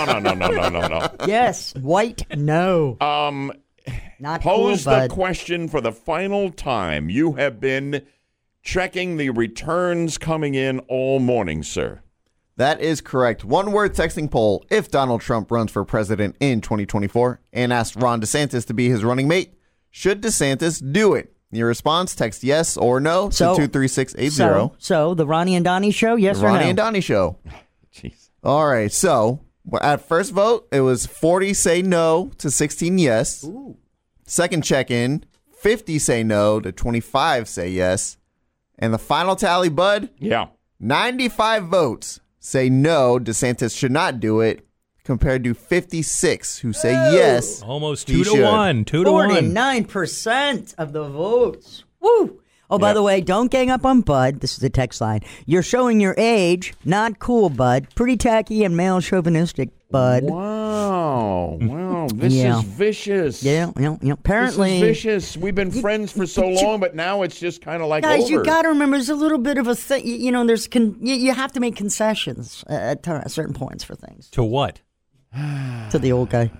Yes. White, no. Not
Pose
cool,
the
bud.
question for the final time. You have been checking the returns coming in all morning, sir.
That is correct. One word texting poll. If Donald Trump runs for president in 2024 and asked Ron DeSantis to be his running mate, should DeSantis do it? Your response, text yes or no to 23680.
So the Ronnie and Donnie show, yes or no?
Ronnie and Donnie show.
Jeez.
All right. So at first vote, it was 40 say no to 16 yes.
Ooh.
Second check-in, 50 say no to 25 say yes. And the final tally, Bud?
Yeah.
95 votes say no, DeSantis should not do it, compared to 56 who say yes.
Almost
he
2 to
should.
1. 2 to 1.
49% of the votes. Woo! Oh, by the way, don't gang up on Bud. This is the text line. You're showing your age. Not cool, Bud. Pretty tacky and male chauvinistic, Bud.
Wow. Wow. This is vicious.
Yeah. Apparently.
This is vicious. We've been friends for so long, but now it's just kind of like
Guys,
over.
you got to remember, there's a little bit of a thing. You know, you have to make concessions at certain points for things.
To what?
To the old guy.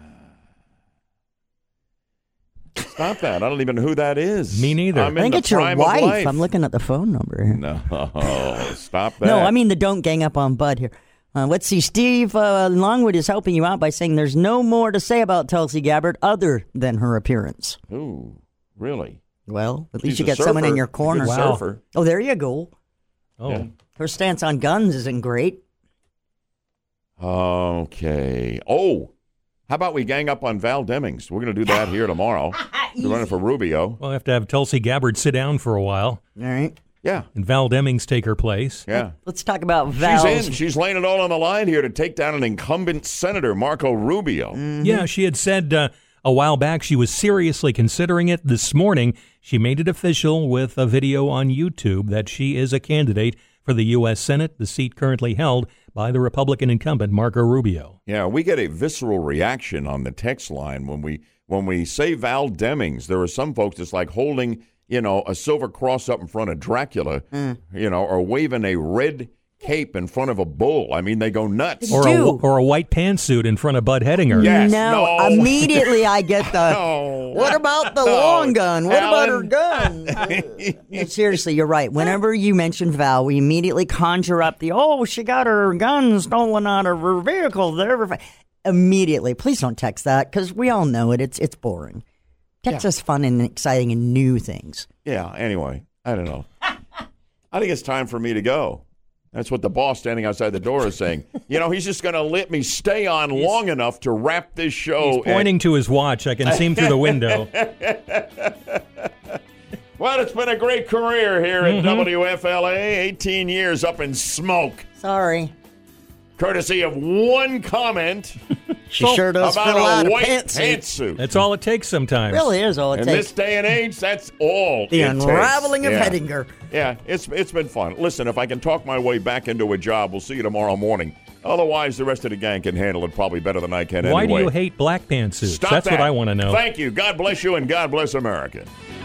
Stop that. I don't even know who that is.
Me neither.
I'm
I think
in
it's
the
your
prime of
wife.
life.
I'm looking at the phone number here.
No, stop that.
No, I mean the don't gang up on Bud here. Let's see. Steve Longwood is helping you out by saying there's no more to say about Tulsi Gabbard other than her appearance.
Ooh, really?
Well, at least
She's
you
a
got someone in
surfer.
your corner.
A good surfer.
Oh, there you go.
Oh.
Yeah.
Her stance on guns isn't great.
Okay. Oh, how about we gang up on Val Demings? We're going to do that here tomorrow. We're running for Rubio.
We'll have to have Tulsi Gabbard sit down for a while.
All right.
Yeah.
And Val Demings take her place.
Yeah.
Let's talk about Val's.
She's in. She's laying it all on the line here to take down an incumbent senator, Marco Rubio.
Yeah, she had said a while back she was seriously considering it. This morning, she made it official with a video on YouTube that she is a candidate for the U.S. Senate, the seat currently held by the Republican incumbent Marco Rubio.
Yeah, we get a visceral reaction on the text line when we say Val Demings. There are some folks that's like holding, a silver cross up in front of Dracula, or waving a red cape in front of a bull. I mean, they go nuts.
Or a white pantsuit in front of Bud Hedinger.
Yes,
no, immediately I get the, what about the long gun? What about her gun? Seriously, you're right. Whenever you mention Val, we immediately conjure up she got her gun stolen out of her vehicle. Immediately. Please don't text that, because we all know it. It's boring. Text us fun and exciting and new things.
Yeah, anyway, I don't know. I think it's time for me to go. That's what the boss standing outside the door is saying. He's just going to let me stay on long enough to wrap this show.
He's pointing to his watch. I can see him through the window.
Well, it's been a great career here at WFLA. 18 years up in smoke.
Sorry.
Courtesy of one comment.
She sure does
about
fill out
a
a
white
pantsuit.
pantsuit.
That's all it takes sometimes.
Really is all it
In
takes.
this day and age, that's all
The
it
unraveling
takes.
of Hedinger.
Yeah, it's been fun. Listen, if I can talk my way back into a job, we'll see you tomorrow morning. Otherwise, the rest of the gang can handle it probably better than I can
Why
anyway.
do you hate black pantsuits?
Stop
That's
that.
what I want to know.
Thank you. God bless you, and God bless America.